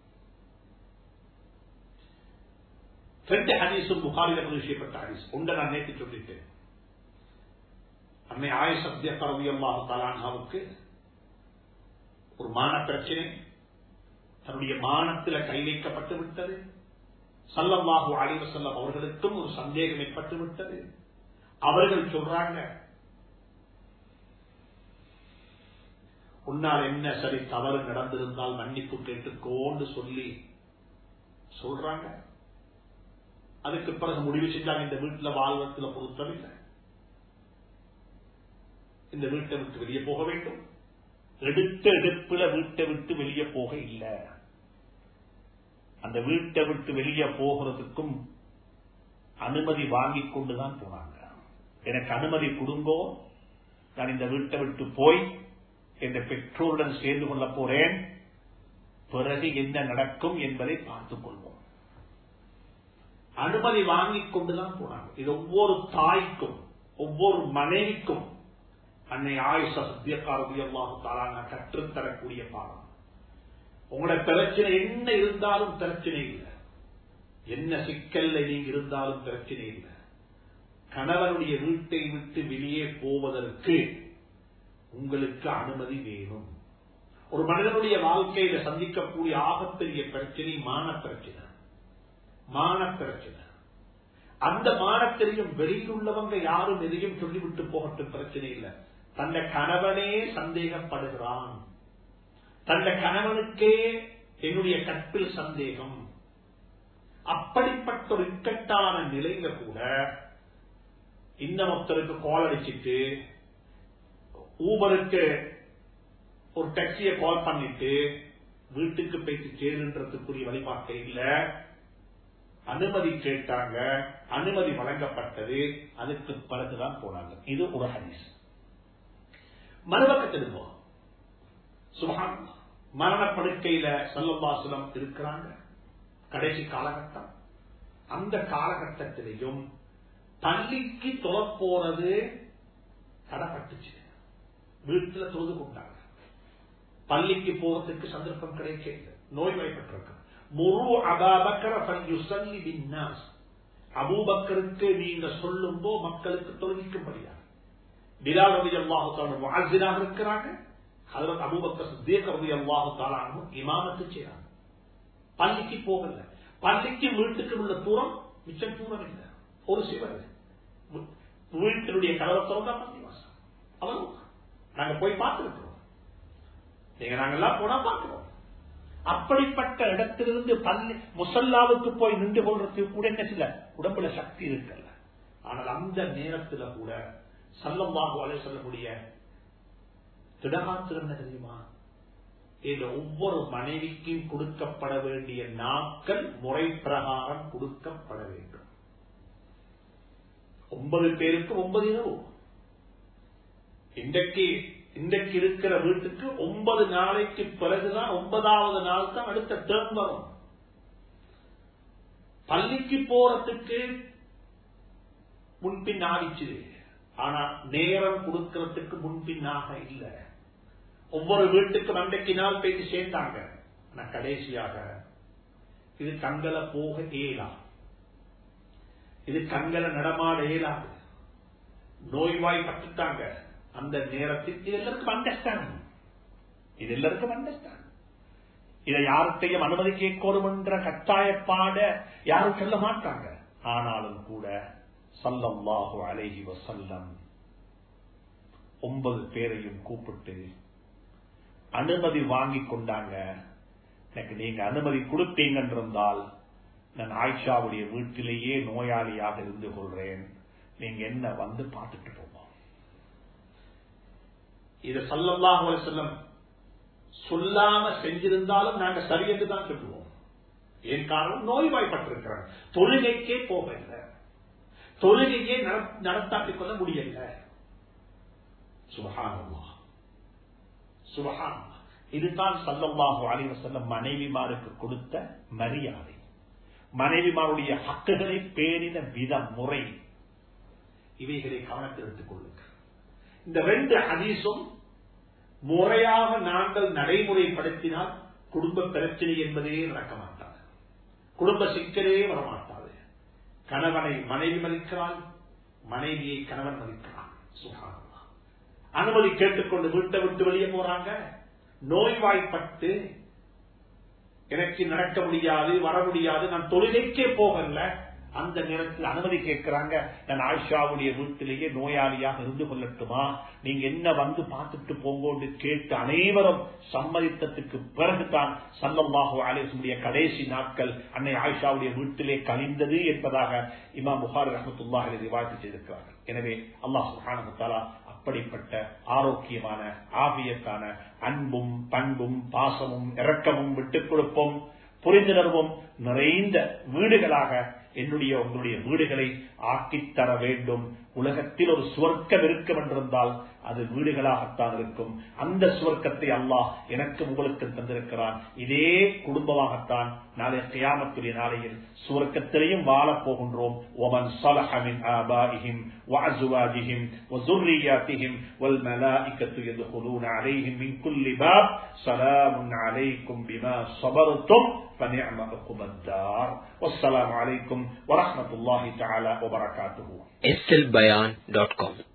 2 ஹதீஸும் புகாரில பதிவு செய்யப்பட்ட ஹதீஸ். ஒன்றை நான் நேற்று சொல்லிட்டேன். அன்னை ஆயிஷா ரலியல்லாஹு தஆலா அன்ஹாவுக்கு ஒரு மான பிரச்சனை, தன்னுடைய மானத்தில் கை வைக்கப்பட்டு விட்டது. ஸல்லல்லாஹு அலைஹி வஸல்லம் அவர்களுக்கும் ஒரு சந்தேகம் ஏற்பட்டு விட்டது. அவர்கள் சொல்றாங்க, உன்னால் என்ன சரி தவறு நடந்திருந்தால் மன்னிப்பு கேட்டுக்கோன்னு சொல்லி சொல்றாங்க. அதுக்கு பிறகு முடிவு செஞ்சாங்க, இந்த வீட்டில் வாழ்வத்தில் பொருத்தமில்லை, இந்த வீட்டை விட்டு வெளியே போக வேண்டும். எடுத்த எடுப்புல வீட்டை விட்டு வெளியே போக இல்லை. அந்த வீட்டை விட்டு வெளியே போகிறதுக்கும் அனுமதி வாங்கி கொண்டுதான் போனாங்க. எனக்கு அனுமதி கொடுங்கோ, நான் இந்த வீட்டை விட்டு போய் என்ற பெற்றோருடன் சேர்ந்து கொள்ள போறேன், பிறகு என்ன நடக்கும் என்பதை பார்த்துக் கொள்வோம். அனுமதி வாங்கிக் கொண்டுதான் போனாங்க. இது ஒவ்வொரு தாய்க்கும் ஒவ்வொரு மனைவிக்கும் அன்னை ஆயிஷா சித்திகா ரலியல்லாஹு தஆலா கற்றுத்தரக்கூடிய பாடம். உங்களோட பிரச்சனை என்ன இருந்தாலும் பிரச்சனை இல்லை, என்ன சிக்கல்ல நீங்க இருந்தாலும் பிரச்சனை இல்லை. கணவனுடைய வீட்டை விட்டு வெளியே போவதற்கு உங்களுக்கு அனுமதி வேணும். ஒரு மனிதனுடைய வாழ்க்கையில சந்திக்கக்கூடிய ஆகப்பெரிய பிரச்சனை மான பிரச்சனை. மான பிரச்சனை. அந்த மானத்திலையும் வெளியில் உள்ளவங்க யாரும் எதையும் சொல்லிவிட்டு போகட்டும், பிரச்சனை இல்லை. தன்னை கணவனே சந்தேகப்படுகிறான், தன்னை கணவனுக்கே என்னுடைய கற்பில் சந்தேகம். அப்படிப்பட்ட ஒரு இக்கட்டான நிலையில கூட இன்னொருத்தருக்கு கால் அடிச்சிட்டு, ஊபருக்கு ஒரு டாக்ஸியை கால் பண்ணிட்டு வீட்டுக்கு போயிட்டு சேருன்றதுக்குரிய வழிபாட்டை இல்ல. அனுமதி கேட்டாங்க, அனுமதி வழங்கப்பட்டது, அதுக்கு பிறகுதான் போனாங்க. இது ஒரு ஹதீஸ். மறுபக்கத்திலும் சுப்ஹானல்லாஹ், மரணப்படுக்கையில ஸல்லல்லாஹு அலைஹி வஸல்லம் இருக்கிறாங்க, கடைசி காலகட்டம். அந்த காலகட்டத்திலையும் பள்ளிக்கு தொழப் போறது தடப்பட்டுச்சு. வீட்டுல தொழுது கொண்டாங்க, பள்ளிக்கு போறதுக்கு சந்தர்ப்பம் கிடைக்கல, நோய்வாய்ப்பட்டிருக்க. முரு அபூபக்கர் ஃபல்யுஸல்லி பின்னாஸ், அபூபக்கருக்கு நீங்க சொல்லும்போ மக்களுக்கு தொழுவிக்கும்படியா. பிலால் ரலியல்லாஹு தஆலா முஅஸ்ஸினாக இருக்கிறாங்க, ஹஜ்ரத் அபூபக்கர் சித்தீக் ரலியல்லாஹு தஆலா இமாமத்து செய்றாங்க. பள்ளிக்கு போகல. பள்ளிக்கு வீட்டுக்கு உள்ள தூரம் மிச்சம் தூரம் இல்லை, ஒரு சிவர். வீட்டினுடைய கதவை திறந்தா பள்ளிவாசல். அவ்வளவு நாங்க போய் பார்த்திருக்கிறோம், நீங்க நாங்கெல்லாம் போனா பார்க்கிறோம். அப்படிப்பட்ட இடத்திலிருந்து பள்ளி முசல்லாவுக்கு போய் நின்று கொள்றதுக்கு கூட என்ன சில உடம்புல சக்தி இருக்கல. ஆனால் அந்த நேரத்தில் கூட ஸல்லல்லாஹு அலைஹி வஸல்லம் திடகாத்திரம் என்ன தெரியுமா? இந்த ஒவ்வொரு மனைவிக்கும் கொடுக்கப்பட வேண்டிய நாட்கள் முறை பிரகாரம் கொடுக்கப்பட வேண்டும். 9 பேருக்கு 9 இரவு. இன்றைக்கு இருக்கிற வீட்டுக்கு 9 நாளைக்கு பிறகுதான் 9வது நாள் தான் அடுத்த டேர்ம் வரும். பள்ளிக்கு போறதுக்கு முன்பின் ஆகிச்சு, ஆனா நேரம் கொடுக்கறதுக்கு முன்பின்னாக இல்லை. ஒவ்வொரு வீட்டுக்கும் அன்றைக்கு நாள் போயிட்டு சேர்ந்தாங்க. நான் கடைசியாக இது கண்களை போக இயலாம், இது கண்களை நடமாட இயலாது, நோய்வாய் பட்டுட்டாங்க. அந்த நேரத்தில் இது எல்லாருக்கும் அண்டர்ஸ்டாண்ட், இது எல்லாருக்கும் அண்டர்ஸ்டாண்ட். இதை யார்கிட்டையும் அனுமதி கேட்கணும் என்ற கட்டாயப்பாட யாரும் சொல்ல மாட்டாங்க. ஆனாலும் கூட ஸல்லல்லாஹு அலைஹி வஸல்லம் 9 பேரையும் கூப்பிட்டு அனுமதி வாங்கி கொண்டாங்க. எனக்கு நீங்க அனுமதி கொடுத்தீங்க என்றிருந்தால் நான் ஆயிஷாவுடைய வீட்டிலேயே நோயாளியாக இருந்து கொள்றேன், நீங்க என்ன வந்து பார்த்துட்டு போவோம். இது ஸல்லல்லாஹு அலைஹி வஸல்லம் சொல்லாம செஞ்சிருந்தாலும் நாங்க சரி என்று தான் சொல்லுவோம். ஏன் காரணம்? நோய்வாய்ப்பட்டிருக்கிறார், தொழுகைக்கே போகல, தொழுகையே நடத்தாட்டிக் கொள்ள முடியல. சுப்ஹானல்லாஹ் சுப்ஹானல்லாஹ். இதுதான் ஸல்லல்லாஹு அலைஹி வஸல்லம் மனைவிமாருக்கு கொடுத்த மரியாதை, மனைவிமாருடைய ஹக்குகளை பேணின விதம், முறை. இவைகளை கவனத்தில் எடுத்துக் கொள்ளுங்கள். இந்த 2 ஹதீஸும் முறையாக நாங்கள் நடைமுறைப்படுத்தினால் குடும்ப பிரச்சனை என்பதே நடக்க மாட்டாது, குடும்ப சிக்கலே வரமாட்டாது. கணவனை மனைவி மதிக்கிறாள், மனைவியை கணவன் மதிக்கிறான். சுப்ஹானல்லாஹ். அனுமதி கேட்டுக்கொண்டு வீட்டை விட்டு வெளியே போறாங்க, நோய்வாய்ப்பட்டு எனக்கு நடக்க முடியாது, வர முடியாது, நான் தொழிலுக்கே போகல, அந்த நேரத்தில் அனுமதி கேட்கிறாங்க. நான் ஆயிஷாவுடைய வீட்டிலேயே நோயாளியாக இருந்து கொள்ளட்டுமா, நீங்க என்ன வந்து பார்த்துட்டு போங்கோன்னு கேட்டு அனைவரும் சம்மதித்ததுக்கு பிறகுதான் ஸல்லல்லாஹு அலைஹி வஸல்லம் கடைசி நாட்கள் அன்னை ஆயிஷாவுடைய வீட்டிலே கழிந்தது என்பதாக இமாம் புகாரி ரஹ்மத்துல்லாஹி அலைஹி ரிவாயத் செய்திருக்கிறார்கள். எனவே அல்லாஹ் சுப்ஹானஹு வ தஆலா அப்படிப்பட்ட ஆரோக்கியமான ஆபியத்தான அன்பும் பண்பும் பாசமும் இரக்கமும் விட்டுக் கொடுப்போம் புரிந்துணர்வும் நிறைந்த வீடுகளாக என்னுடைய உங்களுடைய வீடுகளை ஆக்கித்தர வேண்டும். உலகத்தில் ஒரு சுவர்க்கம் இருக்கும் என்றிருந்தால் அது வீடுகளாகத்தான் இருக்கும். அந்த சுவர்க்கத்தை அல்லாஹ் எனக்கு உங்களுக்கு தந்திருக்கிறான். இதே குடும்பமாகத்தான் நாளை கியாமத்துடைய நாளையில் சுவர்க்கத்திலேயும் வாழப் போகின்றோம். وَمَنْ صَلَحَ مِنْ آبَائِهِمْ وَأَزْوَاجِهِمْ وَذُرِّيَّاتِهِمْ وَالْمَلَائِكَةُ يَدْخُلُونَ عَلَيْهِمْ مِنْ كُلِّ بَابٍ سَلَامٌ عَلَيْكُمْ بِمَا صَبَرْتُمْ فَنِعْمَ عُقْبَى الدَّارِ وَالسَّلَامُ عَلَيْكُمْ وَرَحْمَةُ اللَّهِ تَعَالَى وَبَرَكَاتُهُ. slbayan.com